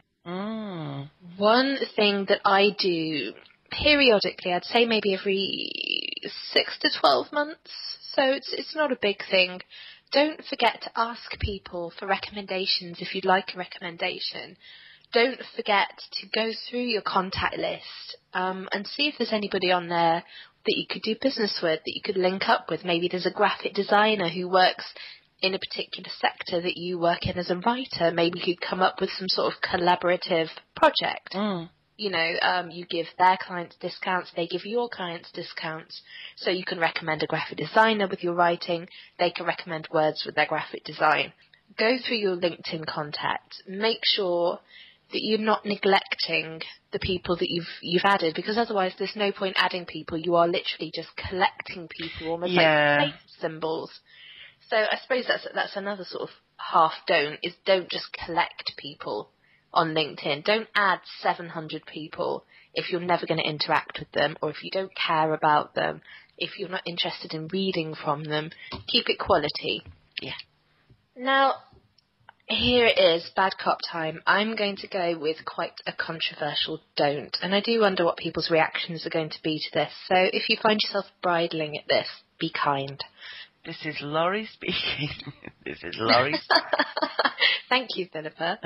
One thing that I do periodically, I'd say maybe every 6 to 12 months, so it's not a big thing. Don't forget to ask people for recommendations if you'd like a recommendation. Don't forget to go through your contact list and see if there's anybody on there that you could do business with, that you could link up with. Maybe there's a graphic designer who works in a particular sector that you work in as a writer. Maybe you'd come up with some sort of collaborative project. You know, you give their clients discounts, they give your clients discounts. So you can recommend a graphic designer with your writing, they can recommend words with their graphic design. Go through your LinkedIn contacts. Make sure that you're not neglecting the people that you've added, because otherwise there's no point adding people. You are literally just collecting people, almost like fate symbols. So I suppose that's another sort of half don't just collect people on LinkedIn. Don't add 700 people if you're never going to interact with them, or if you don't care about them, if you're not interested in reading from them. Keep it quality. Yeah. Now, here it is, bad cop time. I'm going to go with quite a controversial don't, and I do wonder what people's reactions are going to be to this. So if you find yourself bridling at this, be kind. This is Laurie speaking. This is Laurie. Thank you, Philippa.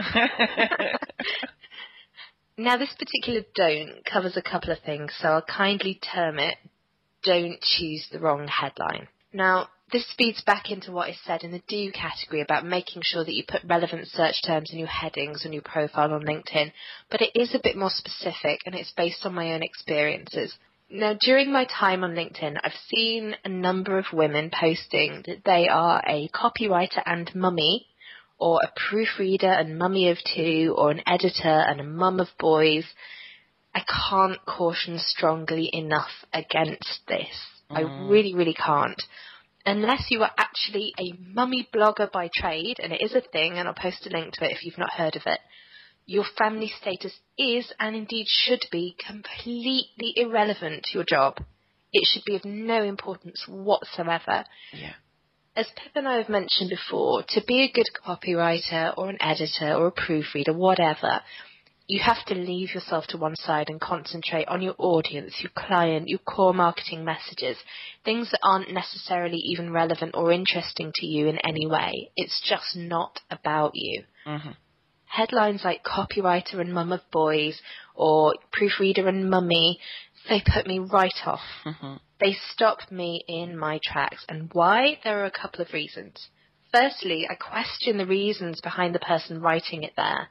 Now, this particular don't covers a couple of things, so I'll kindly term it, don't choose the wrong headline. Now, this feeds back into what is said in the do category about making sure that you put relevant search terms in your headings on your profile on LinkedIn, but it is a bit more specific, and it's based on my own experiences. Now, during my time on LinkedIn, I've seen a number of women posting that they are a copywriter and mummy, or a proofreader and mummy of two, or an editor and a mum of boys. I can't caution strongly enough against this. I really, really can't. Unless you are actually a mummy blogger by trade, and it is a thing, and I'll post a link to it if you've not heard of it, your family status is, and indeed should be, completely irrelevant to your job. It should be of no importance whatsoever. Yeah. As Pip and I have mentioned before, to be a good copywriter or an editor or a proofreader, whatever, you have to leave yourself to one side and concentrate on your audience, your client, your core marketing messages, things that aren't necessarily even relevant or interesting to you in any way. It's just not about you. Mm-hmm. Headlines like copywriter and mum of boys or proofreader and mummy, they put me right off. Mm-hmm. They stop me in my tracks. And why? There are a couple of reasons. Firstly, I question the reasons behind the person writing it there.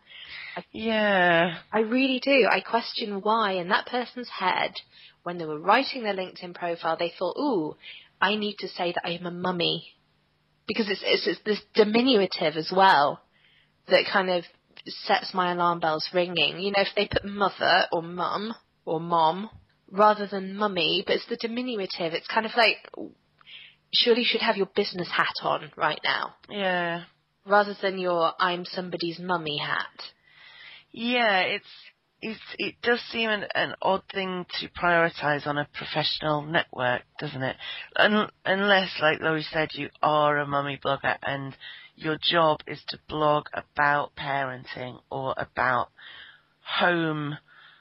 I really do. I question why in that person's head, when they were writing their LinkedIn profile, they thought, ooh, I need to say that I am a mummy. Because it's this diminutive as well that kind of sets my alarm bells ringing. You know, if they put mother or mum or mom rather than mummy, but it's the diminutive, it's kind of like, surely you should have your business hat on right now. Yeah. Rather than your I'm somebody's mummy hat. Yeah, it does seem an odd thing to prioritise on a professional network, doesn't it? Unless, like Laurie said, you are a mummy blogger and your job is to blog about parenting or about home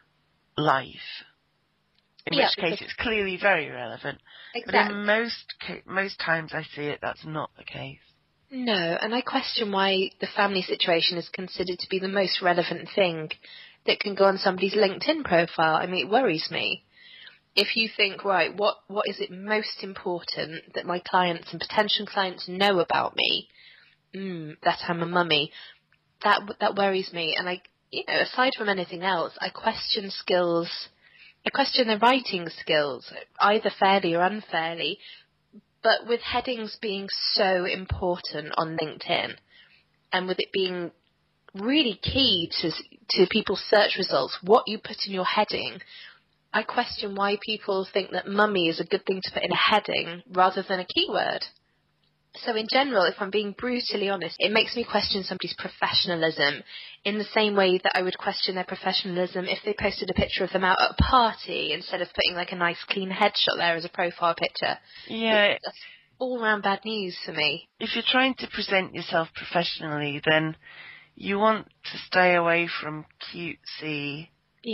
life. In which case it's clearly very relevant. Exactly. But in most times I see it, that's not the case. No, and I question why the family situation is considered to be the most relevant thing that can go on somebody's LinkedIn profile. I mean, it worries me. If you think, right, what is it most important that my clients and potential clients know about me? That I'm a mummy. That worries me. And aside from anything else, I question skills. I question their writing skills, either fairly or unfairly. But with headings being so important on LinkedIn, and with it being really key to people's search results, what you put in your heading, I question why people think that mummy is a good thing to put in a heading rather than a keyword. So in general, if I'm being brutally honest, it makes me question somebody's professionalism in the same way that I would question their professionalism if they posted a picture of them out at a party instead of putting like a nice clean headshot there as a profile picture. Yeah. That's all round bad news for me. If you're trying to present yourself professionally, then you want to stay away from cutesy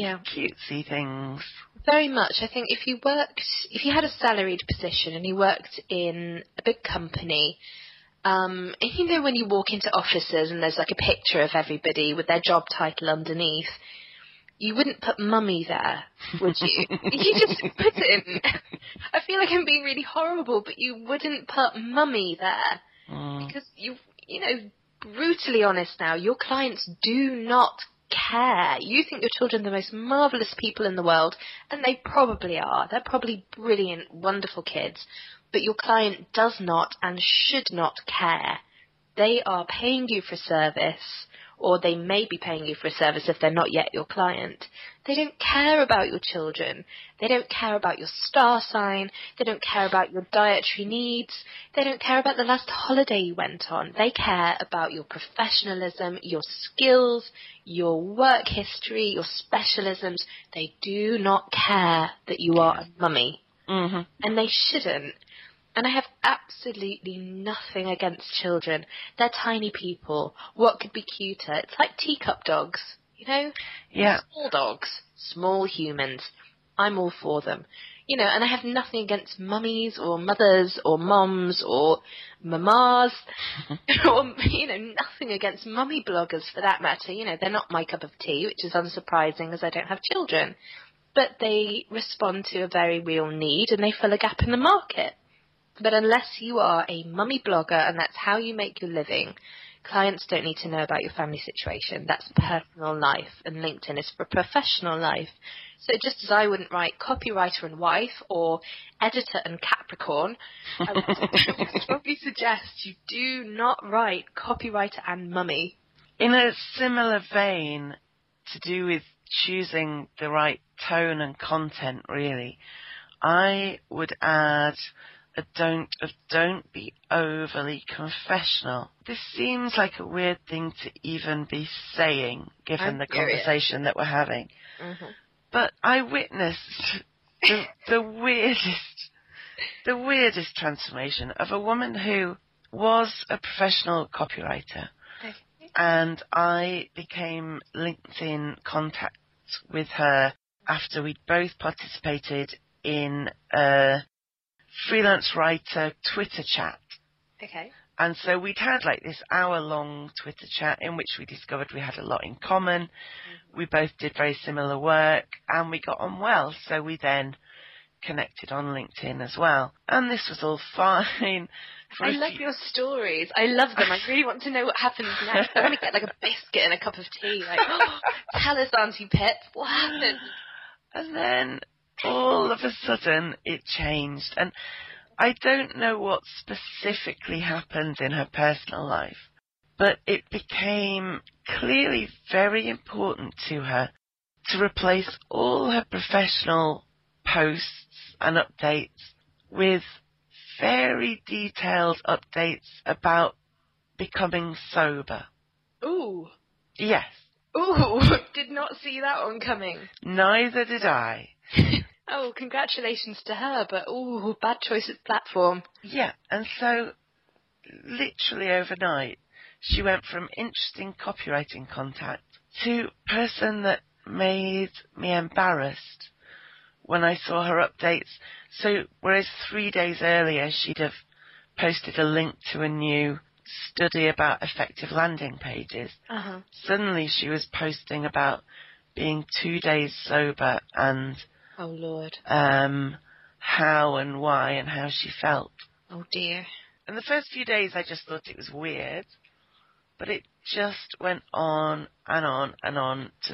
things. Very much. I think if you had a salaried position and you worked in a big company, and you know when you walk into offices and there's like a picture of everybody with their job title underneath, You wouldn't put mummy there, would you? You just put it in. I feel like I'm being really horrible, but you wouldn't put mummy there. Because brutally honest now, your clients do not care. You think your children are the most marvellous people in the world, and they probably are. They're probably brilliant, wonderful kids. But your client does not and should not care. They are paying you for service, or they may be paying you for a service if they're not yet your client. They don't care about your children. They don't care about your star sign. They don't care about your dietary needs. They don't care about the last holiday you went on. They care about your professionalism, your skills, your work history, your specialisms. They do not care that you are a mummy. Mm-hmm. And they shouldn't. And I have absolutely nothing against children. They're tiny people. What could be cuter? It's like teacup dogs, you know? Yeah. Small dogs, small humans. I'm all for them. You know, and I have nothing against mummies or mothers or moms or mamas or, nothing against mummy bloggers for that matter. You know, they're not my cup of tea, which is unsurprising as I don't have children. But they respond to a very real need and they fill a gap in the market. But unless you are a mummy blogger and that's how you make your living, clients don't need to know about your family situation. That's personal life, and LinkedIn is for professional life. So just as I wouldn't write copywriter and wife or editor and Capricorn, I would strongly suggest you do not write copywriter and mummy. In a similar vein, to do with choosing the right tone and content, really, I would add don't be overly confessional. This seems like a weird thing to even be saying, given the conversation that we're having. Mm-hmm. But I witnessed the weirdest transformation of a woman who was a professional copywriter. Okay. And I became LinkedIn contact with her after we'd both participated in a freelance writer Twitter chat. Okay. And so we'd had like this hour-long Twitter chat in which we discovered we had a lot in common. Mm-hmm. We both did very similar work and we got on well. So we then connected on LinkedIn as well. And this was all fine. I love your stories. I love them. I really want to know what happens next. I want to get like a biscuit and a cup of tea. Like, tell us, Auntie Pip, what happened? And then all of a sudden it changed. And I don't know what specifically happened in her personal life, but it became clearly very important to her to replace all her professional posts and updates with very detailed updates about becoming sober. Ooh. Yes. Ooh, did not see that one coming. Neither did I. Oh, congratulations to her, but ooh, bad choice of platform. Yeah, and so literally overnight, she went from interesting copywriting contact to person that made me embarrassed when I saw her updates. So whereas 3 days earlier she'd have posted a link to a new study about effective landing pages, suddenly she was posting about being 2 days sober and oh Lord, how and why and how she felt. Oh dear. And the first few days I just thought it was weird, but it just went on and on and on to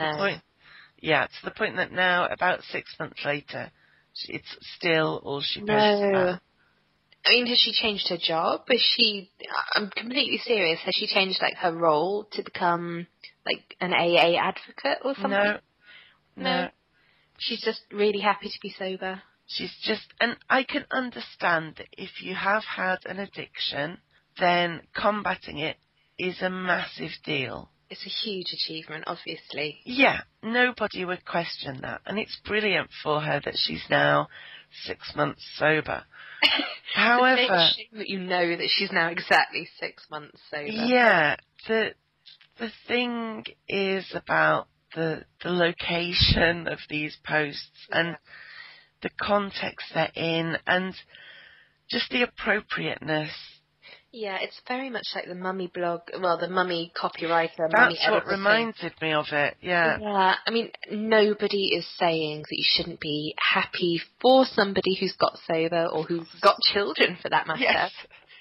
the point that now, about 6 months later, it's still all she posts about. I mean, has she changed her job? I'm completely serious, has she changed like her role to become like an AA advocate or something? No. She's just really happy to be sober. And I can understand that if you have had an addiction, then combating it is a massive deal. It's a huge achievement, obviously. Yeah, nobody would question that. And it's brilliant for her that she's now 6 months sober. However, it's a shame that you know that she's now exactly 6 months sober. Yeah, the thing is about the location of these posts and the context they're in and just the appropriateness Yeah, it's very much like the mummy blog, well, the mummy copywriter, mummy That's what editor thing. reminded me of it, yeah. Yeah, I mean, nobody is saying that you shouldn't be happy for somebody who's got sober or who's got children, for that matter. Yes.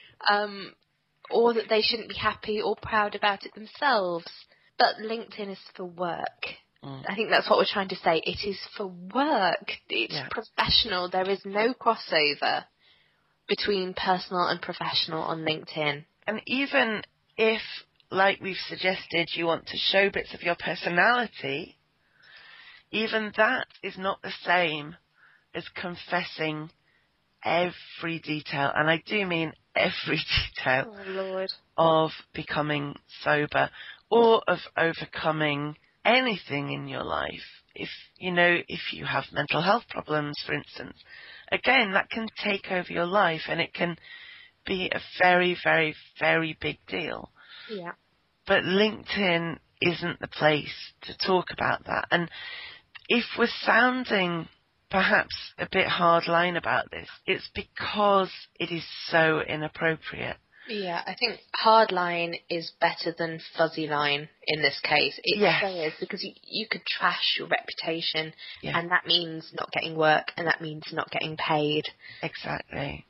Or that they shouldn't be happy or proud about it themselves. But LinkedIn is for work. I think that's what we're trying to say. It is for work. It's professional. There is no crossover between personal and professional on LinkedIn. And even if, like we've suggested, you want to show bits of your personality, even that is not the same as confessing every detail, and I do mean every detail, of becoming sober or of overcoming anything in your life. If you have mental health problems, for instance, again, that can take over your life and it can be a very, very, very big deal. Yeah. But LinkedIn isn't the place to talk about that. And if we're sounding perhaps a bit hardline about this, it's because it is so inappropriate. Yeah, I think hardline is better than fuzzy line in this case. It is, because you could trash your reputation, and that means not getting work, and that means not getting paid. Exactly.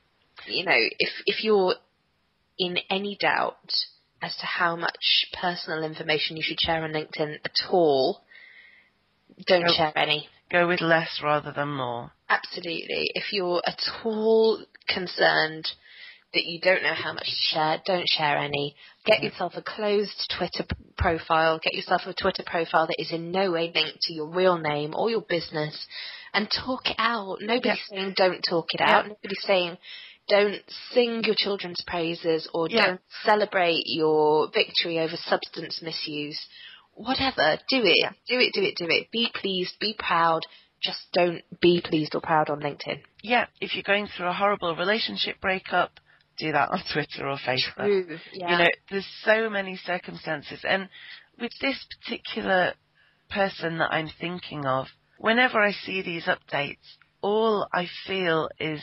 If you're in any doubt as to how much personal information you should share on LinkedIn at all, don't share any. Go with less rather than more. Absolutely. If you're at all concerned that you don't know how much to share, don't share any. Get yourself a closed Twitter profile. Get yourself a Twitter profile that is in no way linked to your real name or your business, and talk it out. Nobody's saying don't talk it out. Nobody's saying don't sing your children's praises or don't celebrate your victory over substance misuse. Whatever, do it. Do it. Be pleased, be proud. Just don't be pleased or proud on LinkedIn. Yeah, if you're going through a horrible relationship breakup, do that on Twitter or Facebook. True, yeah. There's so many circumstances. And with this particular person that I'm thinking of, whenever I see these updates, all I feel is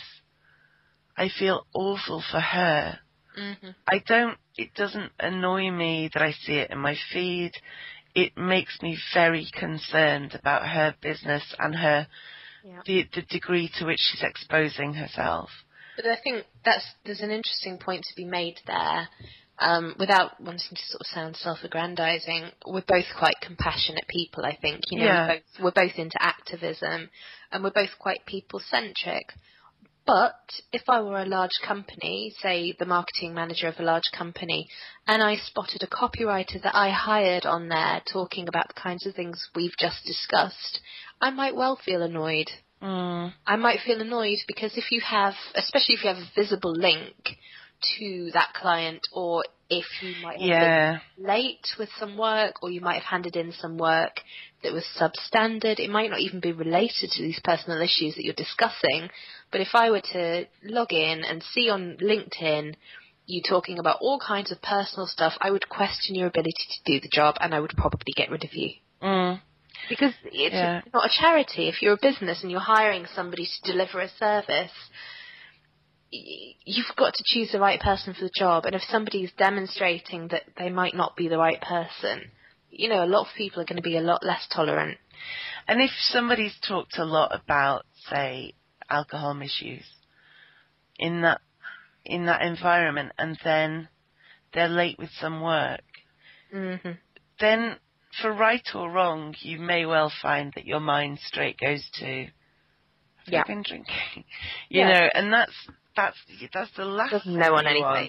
I feel awful for her. Mm-hmm. It doesn't annoy me that I see it in my feed. It makes me very concerned about her business and her the degree to which she's exposing herself. But I think there's an interesting point to be made there. Without wanting to sort of sound self-aggrandizing, we're both quite compassionate people, I think. We're both into activism, and we're both quite people-centric. But if I were a large company, say the marketing manager of a large company, and I spotted a copywriter that I hired on there talking about the kinds of things we've just discussed, I might well feel annoyed. I might feel annoyed because especially if you have a visible link to that client, or if you might have been late with some work, or you might have handed in some work that was substandard. It might not even be related to these personal issues that you're discussing. But if I were to log in and see on LinkedIn you talking about all kinds of personal stuff, I would question your ability to do the job, and I would probably get rid of you. Because it's not a charity. If you're a business and you're hiring somebody to deliver a service, you've got to choose the right person for the job. And if somebody's demonstrating that they might not be the right person, a lot of people are going to be a lot less tolerant. And if somebody's talked a lot about, say, alcohol misuse in that environment, and then they're late with some work, then for right or wrong, you may well find that your mind straight goes to, have you been drinking? And that's the last thing no one anything.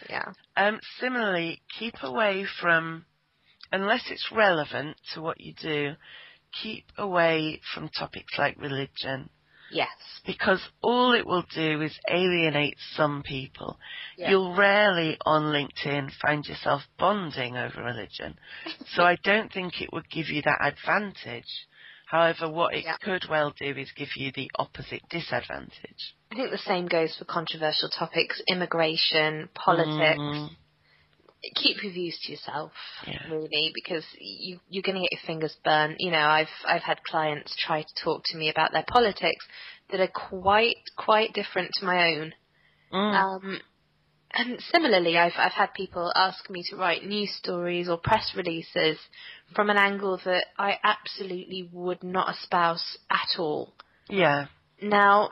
Similarly, keep away from, unless it's relevant to what you do, keep away from topics like religion. Yes. Because all it will do is alienate some people. Yeah. You'll rarely on LinkedIn find yourself bonding over religion. So I don't think it would give you that advantage. However, what it could well do is give you the opposite disadvantage. I think the same goes for controversial topics, immigration, politics. Keep your views to yourself, really, because you're going to get your fingers burnt. I've had clients try to talk to me about their politics that are quite different to my own. And similarly, I've had people ask me to write news stories or press releases from an angle that I absolutely would not espouse at all. Yeah. Now,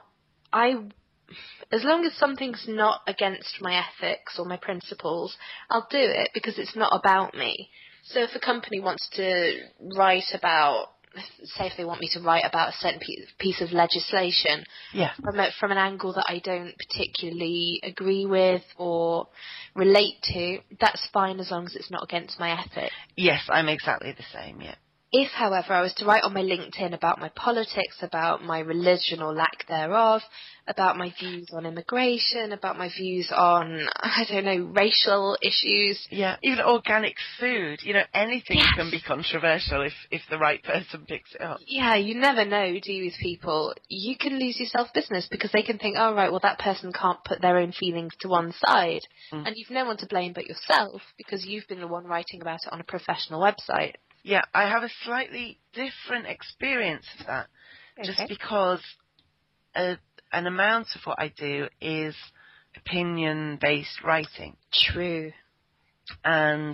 as long as something's not against my ethics or my principles, I'll do it because it's not about me. So if a company wants to write about, say if they want me to write about a certain piece of legislation, Yeah. from an angle that I don't particularly agree with or relate to, that's fine as long as it's not against my ethics. Yes, I'm exactly the same, yeah. If, however, I was to write on my LinkedIn about my politics, about my religion or lack thereof, about my views on immigration, about my views on, I don't know, racial issues. Yeah, even organic food, anything can be controversial if the right person picks it up. Yeah, you never know, do you, with people? You can lose yourself business because they can think, oh, right, well, that person can't put their own feelings to one side. And you've no one to blame but yourself because you've been the one writing about it on a professional website. Yeah, I have a slightly different experience of that, just because an amount of what I do is opinion-based writing. True. And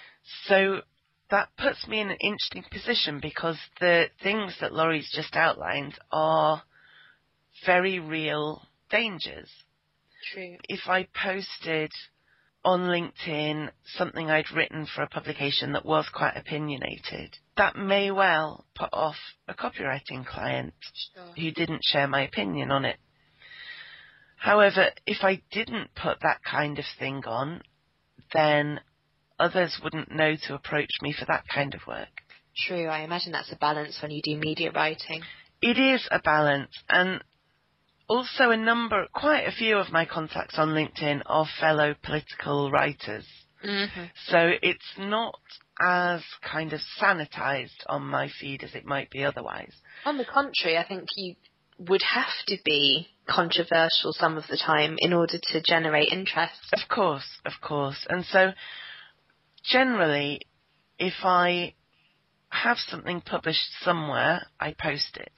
so that puts me in an interesting position because the things that Laurie's just outlined are very real dangers. True. If I posted on LinkedIn something I'd written for a publication that was quite opinionated, that may well put off a copywriting client who didn't share my opinion on it. However, if I didn't put that kind of thing on, then others wouldn't know to approach me for that kind of work. True, I imagine that's a balance when you do media writing. It is a balance, and also quite a few of my contacts on LinkedIn are fellow political writers. Mm-hmm. So it's not as kind of sanitized on my feed as it might be otherwise. On the contrary, I think you would have to be controversial some of the time in order to generate interest. Of course. And so generally, if I have something published somewhere, I post it.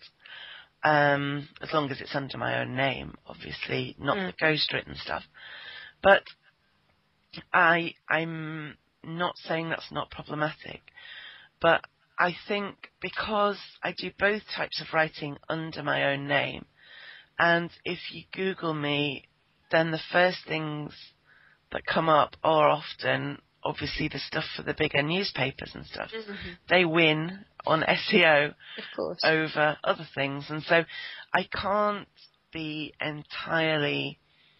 As long as it's under my own name, obviously, not the ghostwritten stuff. But I'm not saying that's not problematic, but I think because I do both types of writing under my own name, and if you Google me, then the first things that come up are often, obviously, the stuff for the bigger newspapers and stuff. Mm-hmm. They win on SEO over other things, and so I can't be entirely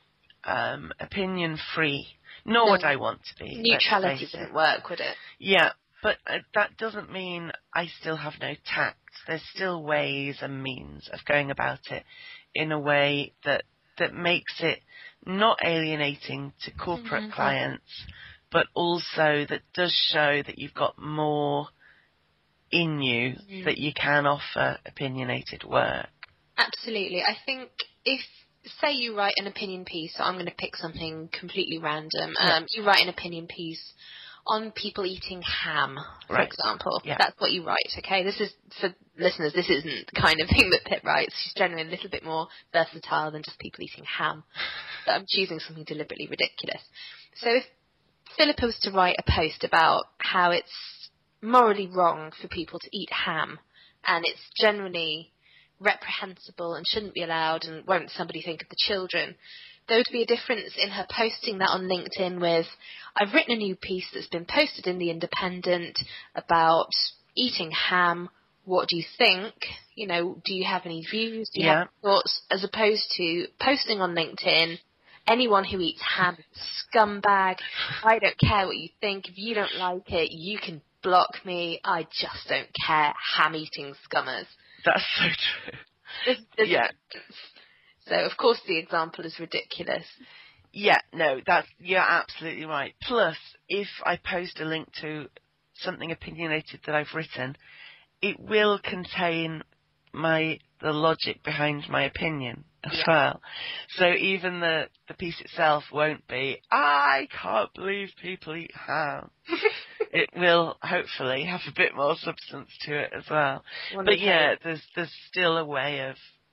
opinion-free, nor would I want to be. Neutrality wouldn't work, would it? Yeah, but that doesn't mean I still have no tact. There's still ways and means of going about it in a way that makes it not alienating to corporate clients, but also that does show that you've got more in you, that you can offer opinionated work. Absolutely. I think if, say you write an opinion piece, so I'm going to pick something completely random. You write an opinion piece on people eating ham, for example. Yeah. That's what you write, okay? This is, for listeners, this isn't the kind of thing that Pip writes. She's generally a little bit more versatile than just people eating ham. But I'm choosing something deliberately ridiculous. So if Philippa was to write a post about how it's morally wrong for people to eat ham, and it's generally reprehensible and shouldn't be allowed, and won't somebody think of the children, there would be a difference in her posting that on LinkedIn with, I've written a new piece that's been posted in The Independent about eating ham. What do you think? Do you have any views? Do you have thoughts? As opposed to posting on LinkedIn, anyone who eats ham is a scumbag. I don't care what you think. If you don't like it, you can block me. I just don't care. Ham-eating scummers. That's so true. Yeah. So, of course, the example is ridiculous. Yeah, no, you're absolutely right. Plus, if I post a link to something opinionated that I've written, it will contain the logic behind my opinion as well. So even the piece itself won't be, I can't believe people eat ham. It will hopefully have a bit more substance to it as well. But yeah, there's still a way of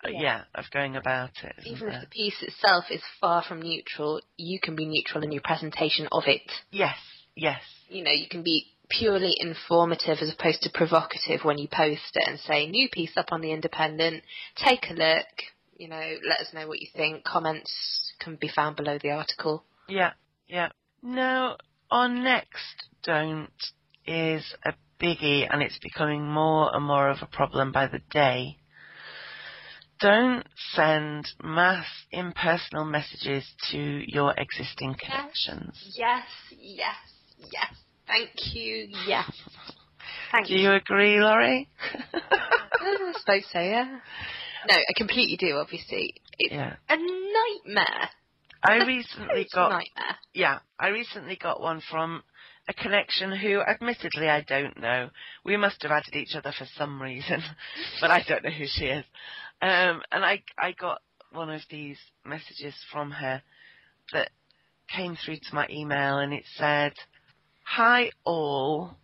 of going about it. Even if the piece itself is far from neutral, you can be neutral in your presentation of it. Yes. You can be purely informative as opposed to provocative when you post it and say, new piece up on the Independent, take a look, let us know what you think. Comments can be found below the article. Yeah. Now, our next don't is a biggie, and it's becoming more and more of a problem by the day. Don't send mass impersonal messages to your existing connections. Yes. Thank you. Yes. Thank you. Do you agree, Laurie? I suppose so, yeah. No, I completely do, obviously. It's a nightmare. I recently got one from a connection who, admittedly, I don't know. We must have added each other for some reason, but I don't know who she is. And I got one of these messages from her that came through to my email, and it said, "Hi all.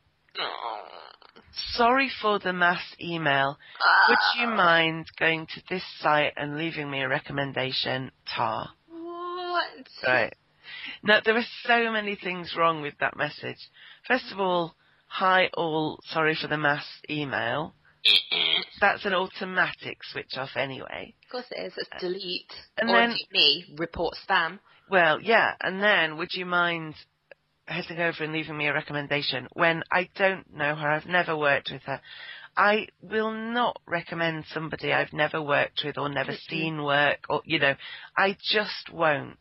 Sorry for the mass email. Would you mind going to this site and leaving me a recommendation? Tar." What? Right. Now, there were so many things wrong with that message. First of all, "Hi all, sorry for the mass email." That's an automatic switch off anyway. Of course it is. It's delete. And or then, report spam. Well, yeah. And then, would you mind heading over and leaving me a recommendation? When I don't know her, I've never worked with her. I will not recommend somebody I've never worked with or never seen work, or, I just won't.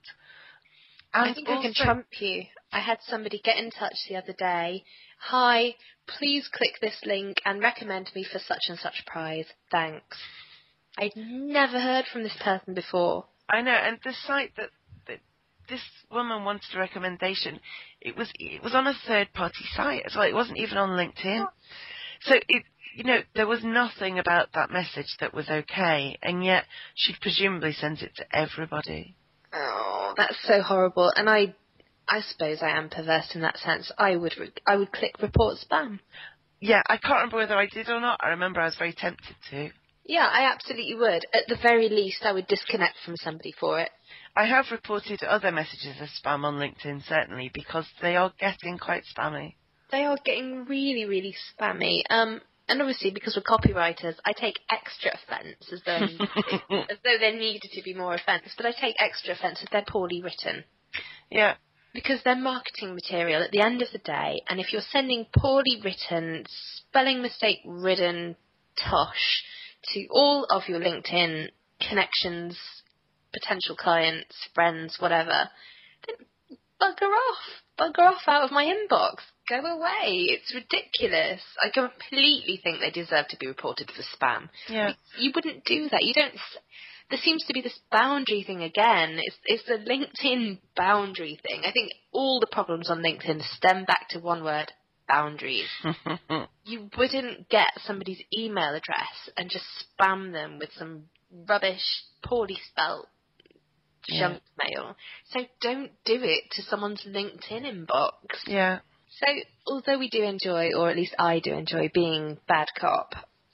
And I think I can trump you. I had somebody get in touch the other day. "Hi, please click this link and recommend me for such and such prize. Thanks." I'd never heard from this person before. I know, and the site that this woman wanted a recommendation, it was on a third-party site as well. It wasn't even on LinkedIn. So there was nothing about that message that was okay, and yet she'd presumably sent it to everybody. Oh, that's so horrible. And I suppose I am perverse in that sense. I would click report spam. Yeah, I can't remember whether I did or not. I remember I was very tempted to. Yeah, I absolutely would. At the very least, I would disconnect from somebody for it. I have reported other messages as spam on LinkedIn, certainly, because they are getting quite spammy. They are getting really, really spammy. And obviously, because we're copywriters, I take extra offence as though there needed to be more offence. But I take extra offence if they're poorly written. Yeah. Because they're marketing material at the end of the day, and if you're sending poorly written, spelling mistake-ridden tosh to all of your LinkedIn connections, potential clients, friends, whatever, then bugger off. Bugger off out of my inbox. Go away. It's ridiculous. I completely think they deserve to be reported for spam. Yeah. You wouldn't do that. You don't... There seems to be this boundary thing again. It's the LinkedIn boundary thing. I think all the problems on LinkedIn stem back to one word: boundaries. You wouldn't get somebody's email address and just spam them with some rubbish, poorly spelt junk mail. So don't do it to someone's LinkedIn inbox. Yeah. So although we do enjoy, or at least I do enjoy, being bad cop,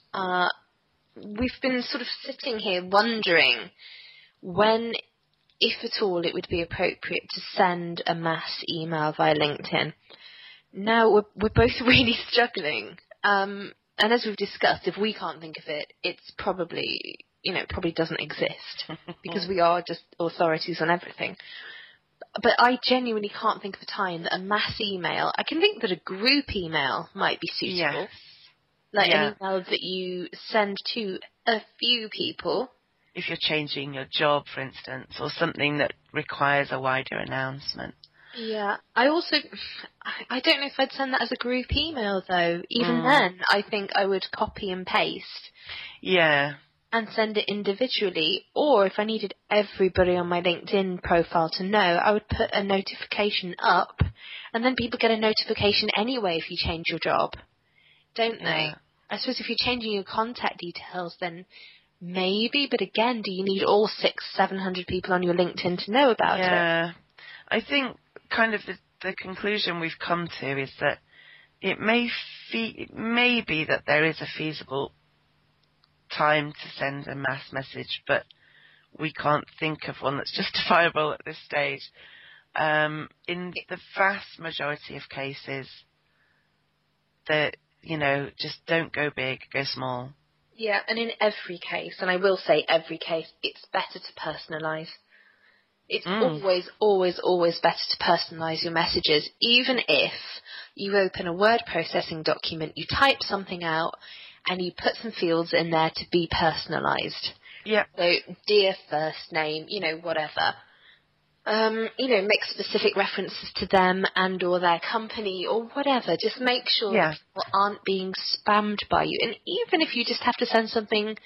we've been sort of sitting here wondering when, if at all, it would be appropriate to send a mass email via LinkedIn. Now, we're both really struggling. And as we've discussed, if we can't think of it, it's probably, it probably doesn't exist because we are just authorities on everything. But I genuinely can't think of a time that a mass email, I can think that a group email might be suitable. Yes. Like an email that you send to a few people. If you're changing your job, for instance, or something that requires a wider announcement. Yeah. I don't know if I'd send that as a group email, though. Even then, I think I would copy and paste. Yeah. And send it individually. Or if I needed everybody on my LinkedIn profile to know, I would put a notification up. And then people get a notification anyway if you change your job. Don't they? I suppose if you're changing your contact details, then maybe. But again, do you need all 600-700 people on your LinkedIn to know about it? Yeah. I think kind of the conclusion we've come to is that it may be that there is a feasible time to send a mass message, but we can't think of one that's justifiable at this stage. In the vast majority of cases, that, just don't go big, go small. Yeah, and in every case, and I will say every case, it's better to personalise. It's always, always, always better to personalise your messages, even if you open a word processing document, you type something out, and you put some fields in there to be personalised. Yeah. So, dear first name, whatever. Make specific references to them and or their company or whatever. Just make sure that people aren't being spammed by you. And even if you just have to send something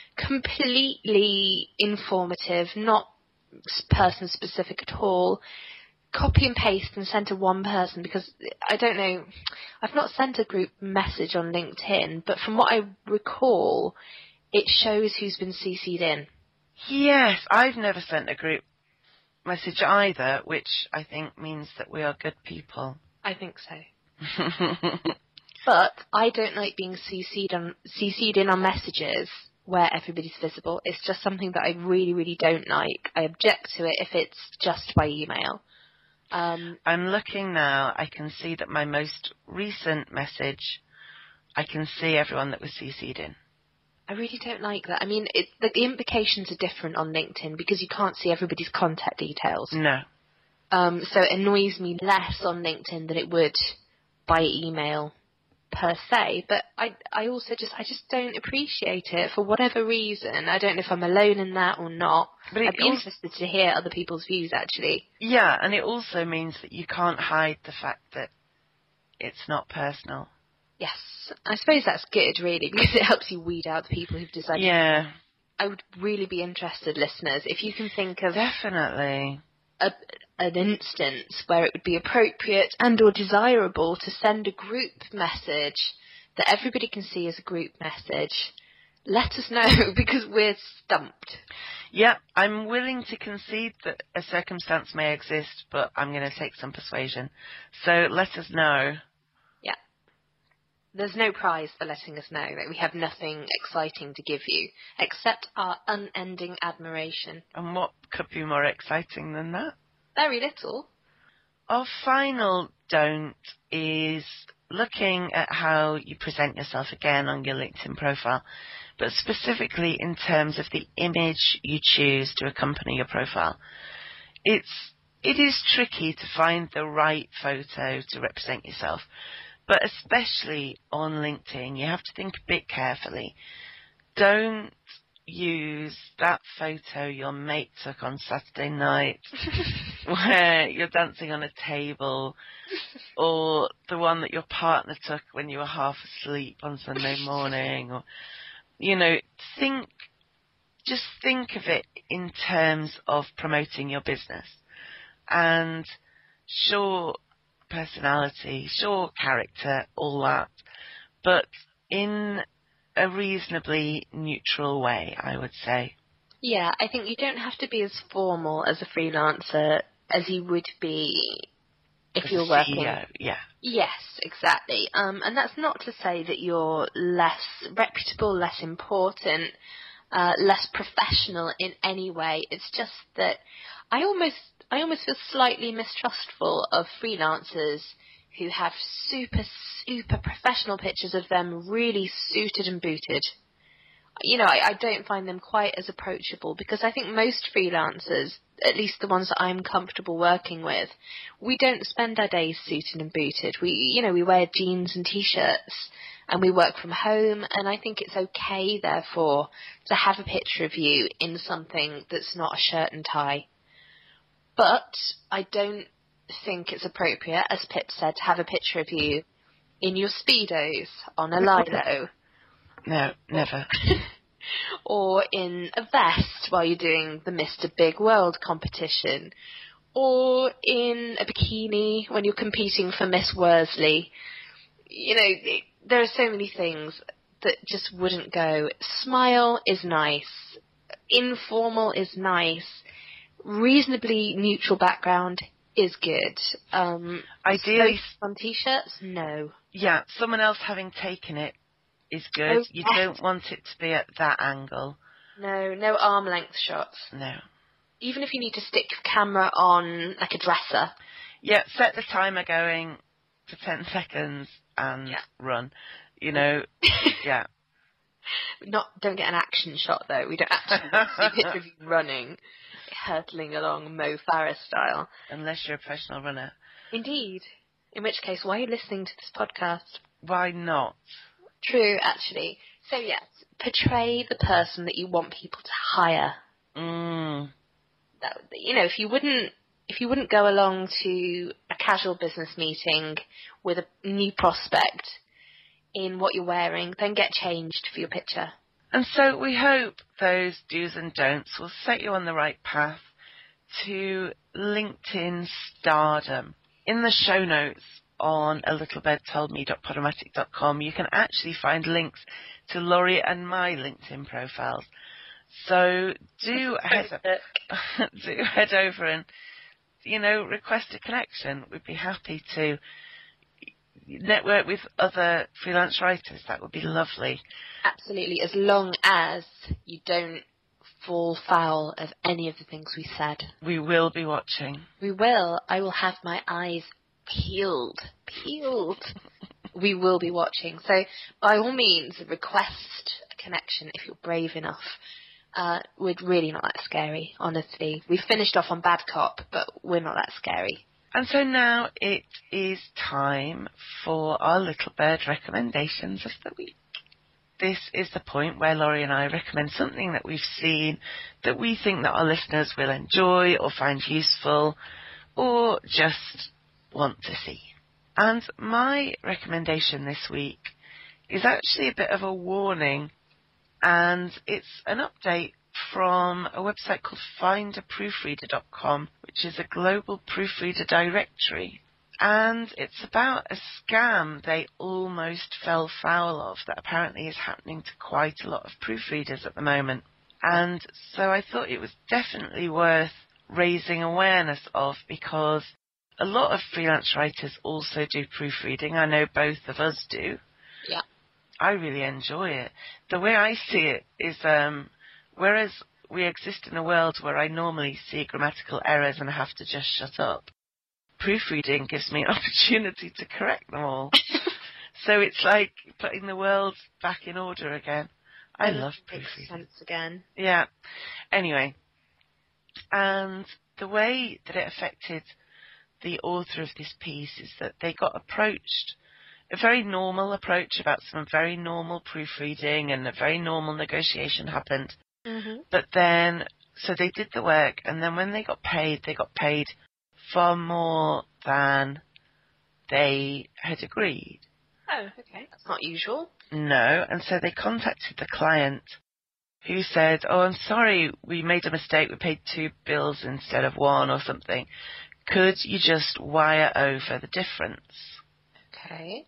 completely informative, not person specific at all, copy and paste and send to one person, because I don't know, I've not sent a group message on LinkedIn, but from what I recall, it shows who's been CC'd in. Yes, I've never sent a group message either, which I think means that we are good people. I think so. But I don't like being CC'd in on messages where everybody's visible. It's just something that I really, really don't like. I object to it if it's just by email. I'm looking now. I can see that my most recent message, I can see everyone that was CC'd in. I really don't like that. I mean, the implications are different on LinkedIn because you can't see everybody's contact details. No. So it annoys me less on LinkedIn than it would by email per se. But I also just don't appreciate it for whatever reason. I don't know if I'm alone in that or not. But I'd be interested to hear other people's views, actually. Yeah, and it also means that you can't hide the fact that it's not personal. Yes, I suppose that's good, really, because it helps you weed out the people who've decided. Yeah. I would really be interested, listeners, if you can think of definitely an instance where it would be appropriate and or desirable to send a group message that everybody can see as a group message. Let us know, because we're stumped. Yeah, I'm willing to concede that a circumstance may exist, but I'm going to take some persuasion. So let us know. There's no prize for letting us know that we have nothing exciting to give you, except our unending admiration. And what could be more exciting than that? Very little. Our final don't is looking at how you present yourself again on your LinkedIn profile, but specifically in terms of the image you choose to accompany your profile. It is tricky to find the right photo to represent yourself. But especially on LinkedIn, you have to think a bit carefully. Don't use that photo your mate took on Saturday night where you're dancing on a table, or the one that your partner took when you were half asleep on Sunday morning, or, just think of it in terms of promoting your business. And sure, personality, sure, character, all that, but in a reasonably neutral way, I would say. Yeah, I think you don't have to be as formal as a freelancer as you would be if you're working. CEO, yeah. Yes, exactly. And that's not to say that you're less reputable, less important, less professional in any way. It's just that I almost feel slightly mistrustful of freelancers who have super, super professional pictures of them really suited and booted. I don't find them quite as approachable, because I think most freelancers, at least the ones that I'm comfortable working with, we don't spend our days suited and booted. We wear jeans and t-shirts and we work from home, and I think it's okay, therefore, to have a picture of you in something that's not a shirt and tie. But I don't think it's appropriate, as Pip said, to have a picture of you in your Speedos on a lilo. No, never. Or in a vest while you're doing the Mr. Big World competition. Or in a bikini when you're competing for Miss Worsley. There are so many things that just wouldn't go. Smile is nice. Informal is nice. Reasonably neutral background is good. Ideally on t-shirts, no. Yeah, someone else having taken it is good. Oh, You yes. don't want it to be at that angle. No arm length shots. No. Even if you need to stick your camera on like a dresser. Yeah, set the timer going for 10 seconds and run. You know, yeah. Don't get an action shot though. We don't actually want to see a picture of you running, hurtling along Mo Farah style. Unless you're a professional runner. Indeed. In which case, why are you listening to this podcast? Why not? True, actually. So yes, portray the person that you want people to hire. That, if you wouldn't go along to a casual business meeting with a new prospect in what you're wearing, then get changed for your picture. And so we hope those do's and don'ts will set you on the right path to LinkedIn stardom. In the show notes on alittlebirdtoldme.podomatic.com, you can actually find links to Laurie and my LinkedIn profiles. So do head over and, request a connection. We'd be happy to network with other freelance writers. That would be lovely. Absolutely, as long as you don't fall foul of any of the things we said. We will be watching. We will. I will have my eyes peeled. We will be watching. So, by all means, request a connection if you're brave enough. We're really not that scary, honestly. We finished off on Bad Cop, but we're not that scary. And so now it is time for our Little Bird recommendations of the week. This is the point where Laurie and I recommend something that we've seen that we think that our listeners will enjoy or find useful or just want to see. And my recommendation this week is actually a bit of a warning, and it's an update from a website called findaproofreader.com, which is a global proofreader directory. And it's about a scam they almost fell foul of that apparently is happening to quite a lot of proofreaders at the moment. And so I thought it was definitely worth raising awareness of, because a lot of freelance writers also do proofreading. I know both of us do. Yeah. I really enjoy it. The way I see it is, whereas we exist in a world where I normally see grammatical errors and have to just shut up, proofreading gives me an opportunity to correct them all. So it's like putting the world back in order again. I love proofreading. Makes sense again. Yeah. Anyway, and the way that it affected the author of this piece is that they got approached, a very normal approach about some very normal proofreading, and a very normal negotiation happened. Mm-hmm. But then, so they did the work, and then when they got paid far more than they had agreed. Oh, okay. That's not usual. No, and so they contacted the client, who said, "Oh, I'm sorry, we made a mistake, we paid 2 bills instead of 1 or something. Could you just wire over the difference?" Okay.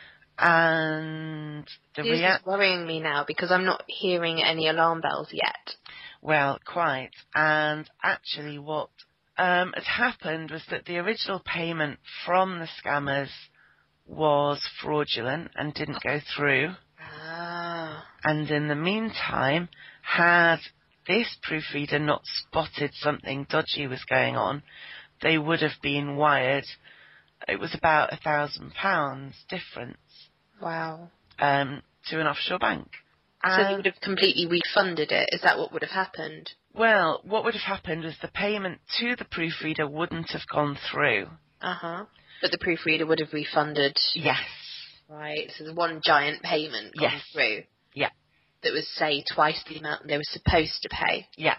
And the This is worrying me now, because I'm not hearing any alarm bells yet. Well, quite. And actually what had happened was that the original payment from the scammers was fraudulent and didn't go through. Ah. And in the meantime, had this proofreader not spotted something dodgy was going on, they would have been wired. It was about £1,000 difference. Wow. To an offshore bank. So they would have completely refunded it? Is that what would have happened? Well, what would have happened was the payment to the proofreader wouldn't have gone through. Uh-huh. But the proofreader would have refunded? Yes. Right, so there's one giant payment gone through? Yeah. That was, say, twice the amount they were supposed to pay? Yeah.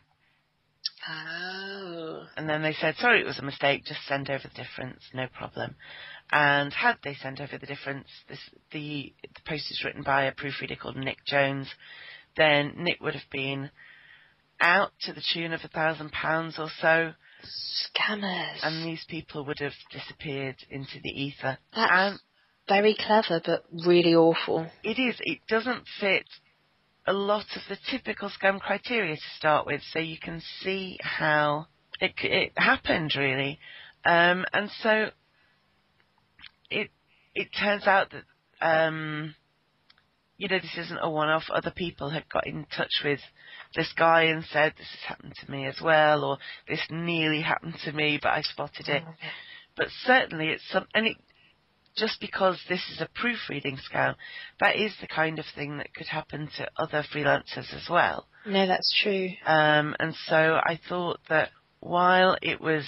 Oh. And then they said, "Sorry, it was a mistake, just send over the difference, no problem." And had they sent over the difference, the post is written by a proofreader called Nick Jones, then Nick would have been out to the tune of £1,000 or so. Scammers. And these people would have disappeared into the ether. That's very clever, but really awful. It is. It doesn't fit a lot of the typical scam criteria to start with, so you can see how it happened, really. And so it turns out that this isn't a one-off. Other people had got in touch with this guy and said, this has happened to me as well, or this nearly happened to me, but I spotted it. But certainly it's just because this is a proofreading scam, that is the kind of thing that could happen to other freelancers as well. No, that's true. And so I thought that while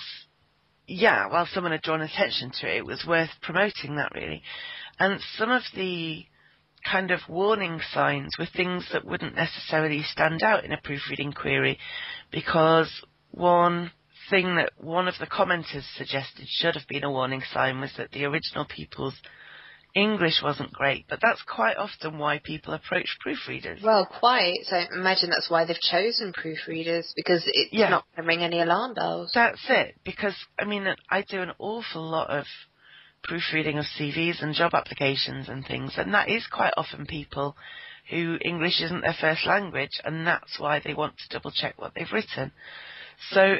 someone had drawn attention to it, it was worth promoting that, really. And some of the kind of warning signs were things that wouldn't necessarily stand out in a proofreading query, because one thing that one of the commenters suggested should have been a warning sign was that the original people's English wasn't great, but that's quite often why people approach proofreaders. Well, quite. So I imagine that's why they've chosen proofreaders, because it's not going to ring any alarm bells. That's it, because, I do an awful lot of proofreading of CVs and job applications and things, and that is quite often people who English isn't their first language, and that's why they want to double check what they've written. So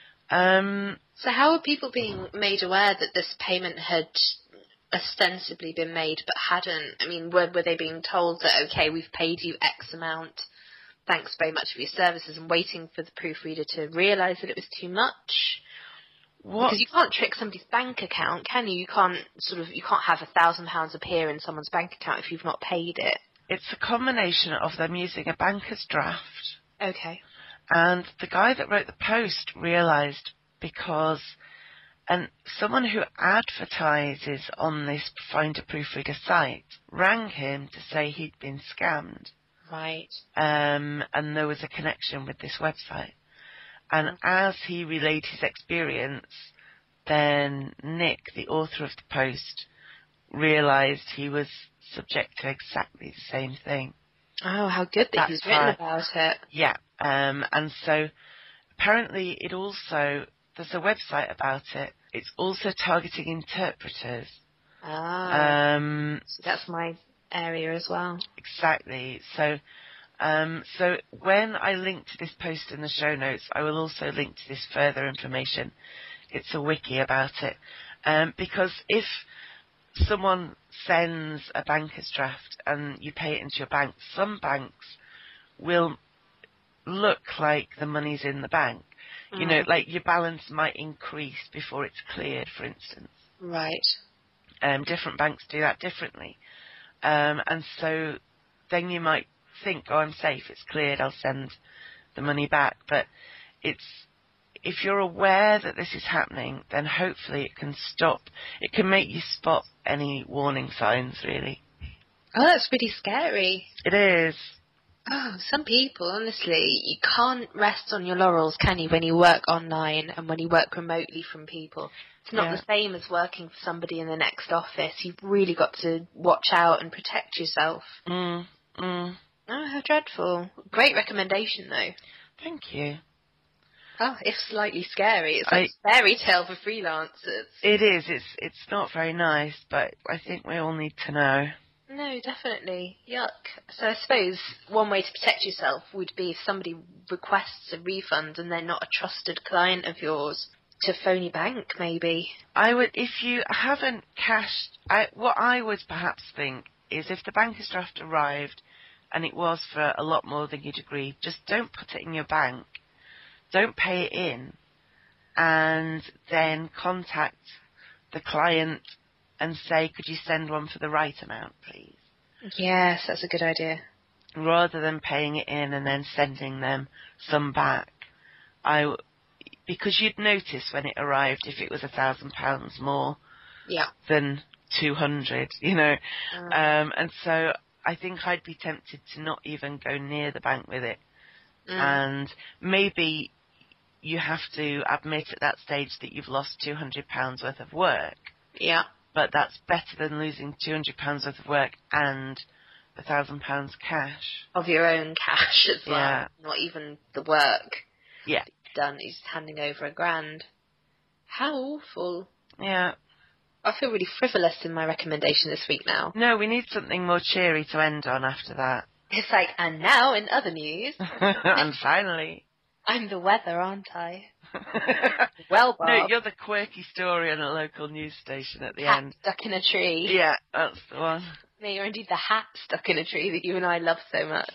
how are people being made aware that this payment had ostensibly been made but hadn't? Were they being told that, okay, we've paid you X amount, thanks very much for your services, and waiting for the proofreader to realise that it was too much? Because you can't trick somebody's bank account, can you? You can't have £1,000 appear in someone's bank account if you've not paid it. It's a combination of them using a banker's draft. Okay. And the guy that wrote the post realised, because someone who advertises on this Find a Proofreader site rang him to say he'd been scammed. Right. And there was a connection with this website. And as he relayed his experience, then Nick, the author of the post, realised he was subject to exactly the same thing. Oh, how good that he's written about it. Yeah. And so apparently there's a website about it. It's also targeting interpreters. So that's my area as well. Exactly. So when I link to this post in the show notes, I will also link to this further information. It's a wiki about it. Because if someone sends a banker's draft and you pay it into your bank, some banks will look like the money's in the bank. Like your balance might increase before it's cleared, for instance. Right. Different banks do that differently. And so then you might think, I'm safe, it's cleared, I'll send the money back. But if you're aware that this is happening, then hopefully it can make you spot any warning signs, really. Oh, that's really scary. It is. Oh, some people, honestly, you can't rest on your laurels, can you, when you work online and when you work remotely from people? It's not the same as working for somebody in the next office. You've really got to watch out and protect yourself. Oh, how dreadful. Great recommendation, though. Thank you. Oh, if slightly scary. It's like a fairy tale for freelancers. It is. It's not very nice, but I think we all need to know. No, definitely. Yuck. So I suppose one way to protect yourself would be if somebody requests a refund and they're not a trusted client of yours, to phone your bank, maybe. If you haven't cashed, what I would perhaps think is if the banker's draft arrived and it was for a lot more than you'd agreed, just don't put it in your bank. Don't pay it in, and then contact the client and say, could you send one for the right amount, please? Yes, that's a good idea. Rather than paying it in and then sending them some back. Because you'd notice when it arrived if it was £1,000 more than 200, and so I think I'd be tempted to not even go near the bank with it. And maybe you have to admit at that stage that you've lost £200 worth of work. Yeah. But that's better than losing £200 worth of work and £1,000 cash. Of your own cash as well. Yeah. Not even the work. Yeah. Done. He's handing over £1,000. How awful. Yeah. I feel really frivolous in my recommendation this week now. No, we need something more cheery to end on after that. It's like, and now in other news. And finally. I'm the weather, aren't I? Well, Bob. No, you're the quirky story on a local news station at the end. Stuck in a tree. Yeah, that's the one. Me, or indeed the hat stuck in a tree that you and I love so much.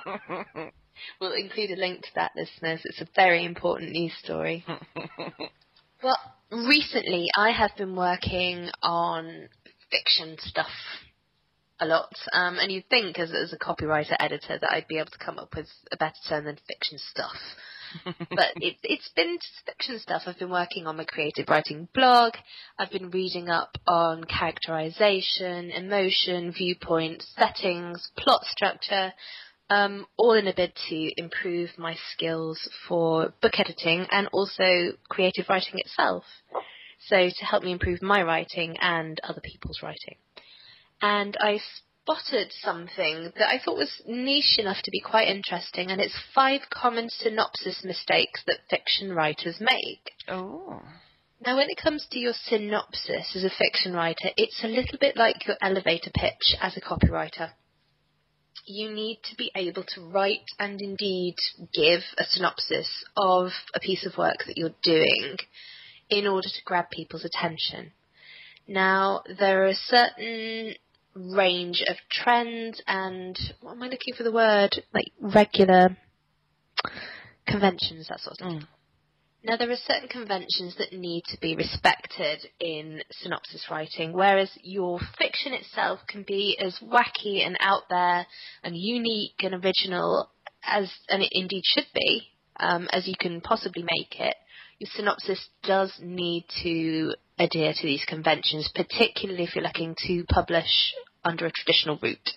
We'll include a link to that, listeners. It's a very important news story. Well, recently I have been working on fiction stuff a lot, and you'd think as a copywriter editor that I'd be able to come up with a better term than fiction stuff. But it's been just fiction stuff. I've been working on my creative writing blog. I've been reading up on characterization, emotion, viewpoint, settings, plot structure, all in a bid to improve my skills for book editing and also creative writing itself. So to help me improve my writing and other people's writing. And I spotted something that I thought was niche enough to be quite interesting, and it's 5 common synopsis mistakes that fiction writers make. Oh. Now, when it comes to your synopsis as a fiction writer, it's a little bit like your elevator pitch as a copywriter. You need to be able to write and indeed give a synopsis of a piece of work that you're doing in order to grab people's attention. Now, there are a certain range of trends and, what am I looking for the word, like regular conventions, that sort of thing. Now, there are certain conventions that need to be respected in synopsis writing, whereas your fiction itself can be as wacky and out there and unique and original as, and it indeed should be, as you can possibly make it. Your synopsis does need to adhere to these conventions, particularly if you're looking to publish under a traditional route.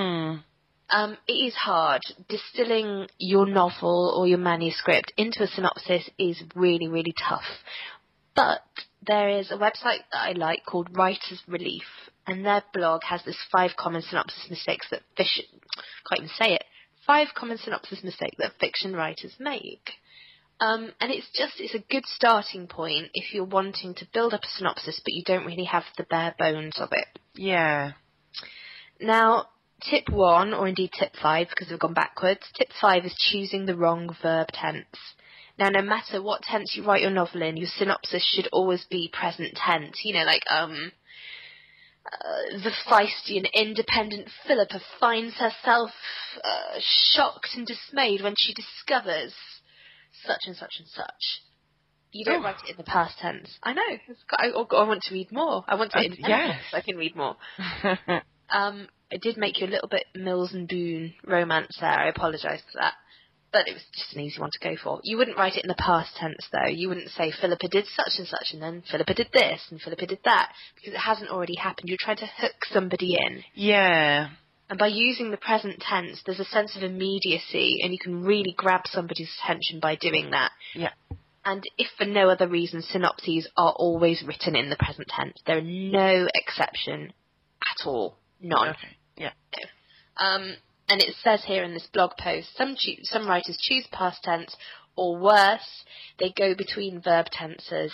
It is hard. Distilling your novel or your manuscript into a synopsis is really, really tough. But there is a website that I like called Writer's Relief, and their blog has this 5 common synopsis mistakes that can't even say it. 5 common synopsis mistakes that fiction writers make. And it's a good starting point if you're wanting to build up a synopsis, but you don't really have the bare bones of it. Yeah. Now, tip 1, or indeed tip 5, because we've gone backwards, tip 5 is choosing the wrong verb tense. Now, no matter what tense you write your novel in, your synopsis should always be present tense. You know, like, the feisty and independent Philippa finds herself shocked and dismayed when she discovers such and such and such. You don't write it in the past tense. I know. I want to read more. I want to in yes. I can read more. It did make you a little bit Mills and Boon romance there. I apologise for that. But it was just an easy one to go for. You wouldn't write it in the past tense, though. You wouldn't say Philippa did such and such, and then Philippa did this, and Philippa did that, because it hasn't already happened. You're trying to hook somebody in. Yeah. And by using the present tense, there's a sense of immediacy, and you can really grab somebody's attention by doing that. Yeah. And if for no other reason, synopses are always written in the present tense. There are no exception at all. None. Okay. Yeah. And it says here in this blog post, some writers choose past tense, or worse, they go between verb tenses.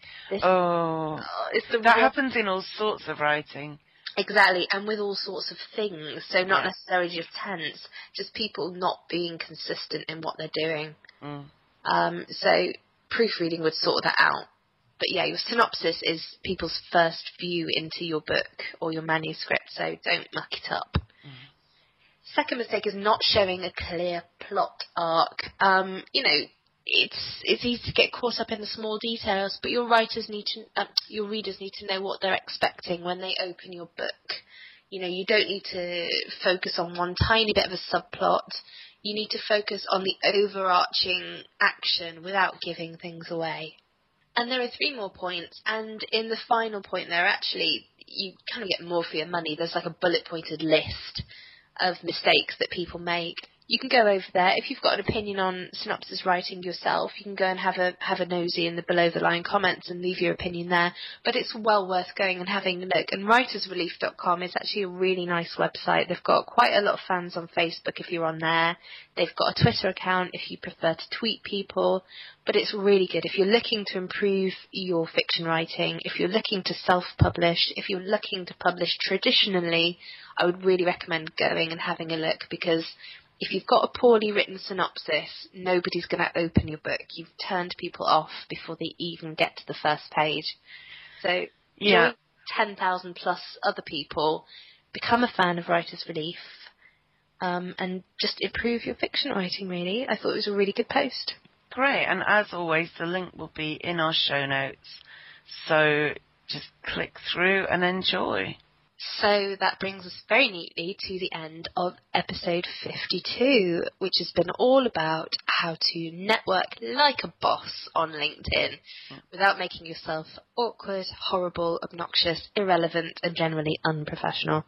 That happens in all sorts of writing. Exactly, and with all sorts of things. So not necessarily just tense, just people not being consistent in what they're doing. So proofreading would sort that out. But yeah, your synopsis is people's first view into your book or your manuscript, so don't muck it up. Second mistake is not showing a clear plot arc. It's easy to get caught up in the small details, but your readers need to know what they're expecting when they open your book. You know, you don't need to focus on one tiny bit of a subplot. You need to focus on the overarching action without giving things away. And there are 3 more points, and in the final point there, actually, you kind of get more for your money. There's like a bullet-pointed list of mistakes that people make. You can go over there. If you've got an opinion on synopsis writing yourself, you can go and have a nosy in the below-the-line comments and leave your opinion there. But it's well worth going and having a look. And writersrelief.com is actually a really nice website. They've got quite a lot of fans on Facebook if you're on there. They've got a Twitter account if you prefer to tweet people. But it's really good. If you're looking to improve your fiction writing, if you're looking to self-publish, if you're looking to publish traditionally, I would really recommend going and having a look, because if you've got a poorly written synopsis, nobody's going to open your book. You've turned people off before they even get to the first page. So join 10,000 plus other people become a fan of Writers Relief, and just improve your fiction writing, really. I thought it was a really good post. Great, and as always, the link will be in our show notes, so just click through and enjoy. So that brings us very neatly to the end of episode 52, which has been all about how to network like a boss on LinkedIn without making yourself awkward, horrible, obnoxious, irrelevant, and generally unprofessional.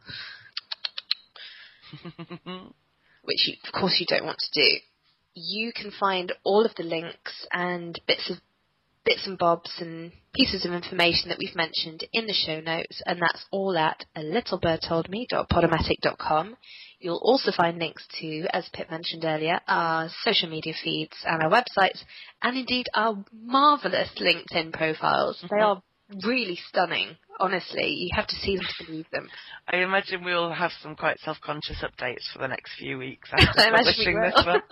Which, of course, you don't want to do. You can find all of the links and bits and bobs and pieces of information that we've mentioned in the show notes, and that's all at alittlebirdtoldme.podomatic.com. You'll also find links to, as Pip mentioned earlier, our social media feeds and our websites, and indeed our marvellous LinkedIn profiles. They are really stunning, honestly. You have to see them to believe them. I imagine we'll have some quite self-conscious updates for the next few weeks after publishing this one.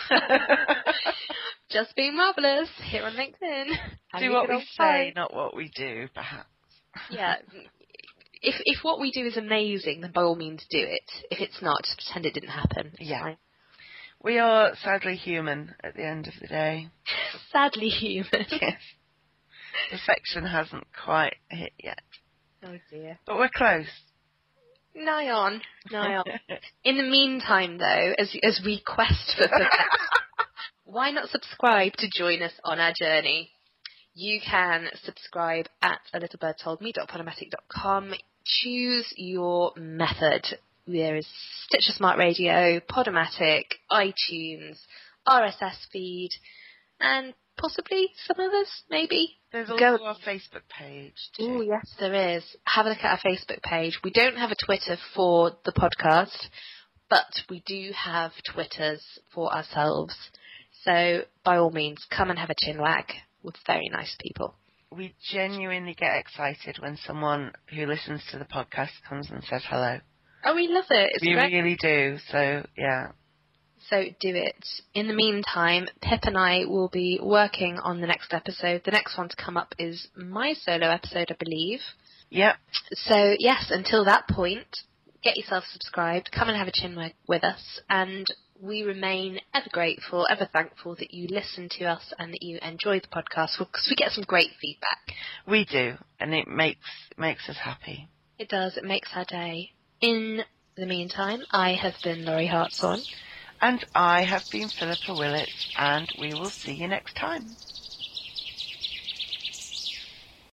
Just being marvellous here on LinkedIn. Do what we say, not what we do, perhaps. Yeah. If what we do is amazing, then by all means do it. If it's not, just pretend it didn't happen. It's fine. We are sadly human at the end of the day. Sadly human. Yes. Perfection hasn't quite hit yet. Oh dear. But we're close. Nigh on. In the meantime, though, as we quest for perfection, why not subscribe to join us on our journey? You can subscribe at alittlebirdtoldme.podomatic.com. Choose your method. There is Stitcher Smart Radio, Podomatic, iTunes, RSS feed, and possibly some others, maybe. There's also our Facebook page, too. Oh, yes, there is. Have a look at our Facebook page. We don't have a Twitter for the podcast, but we do have Twitters for ourselves. So, by all means, come and have a chinwag with very nice people. We genuinely get excited when someone who listens to the podcast comes and says hello. Oh, we love it. It's great. We really do, so, yeah. So do it. In the meantime, Pip and I will be working on the next episode. The next one to come up is my solo episode, I believe. Yep. So, yes, until that point, get yourself subscribed, come and have a chinwag with us, and we remain ever grateful, ever thankful that you listen to us and that you enjoy the podcast, because we get some great feedback. We do, and it makes us happy. It does. It makes our day. In the meantime, I have been Laurie Hartshorn. And I have been Philippa Willett, and we will see you next time.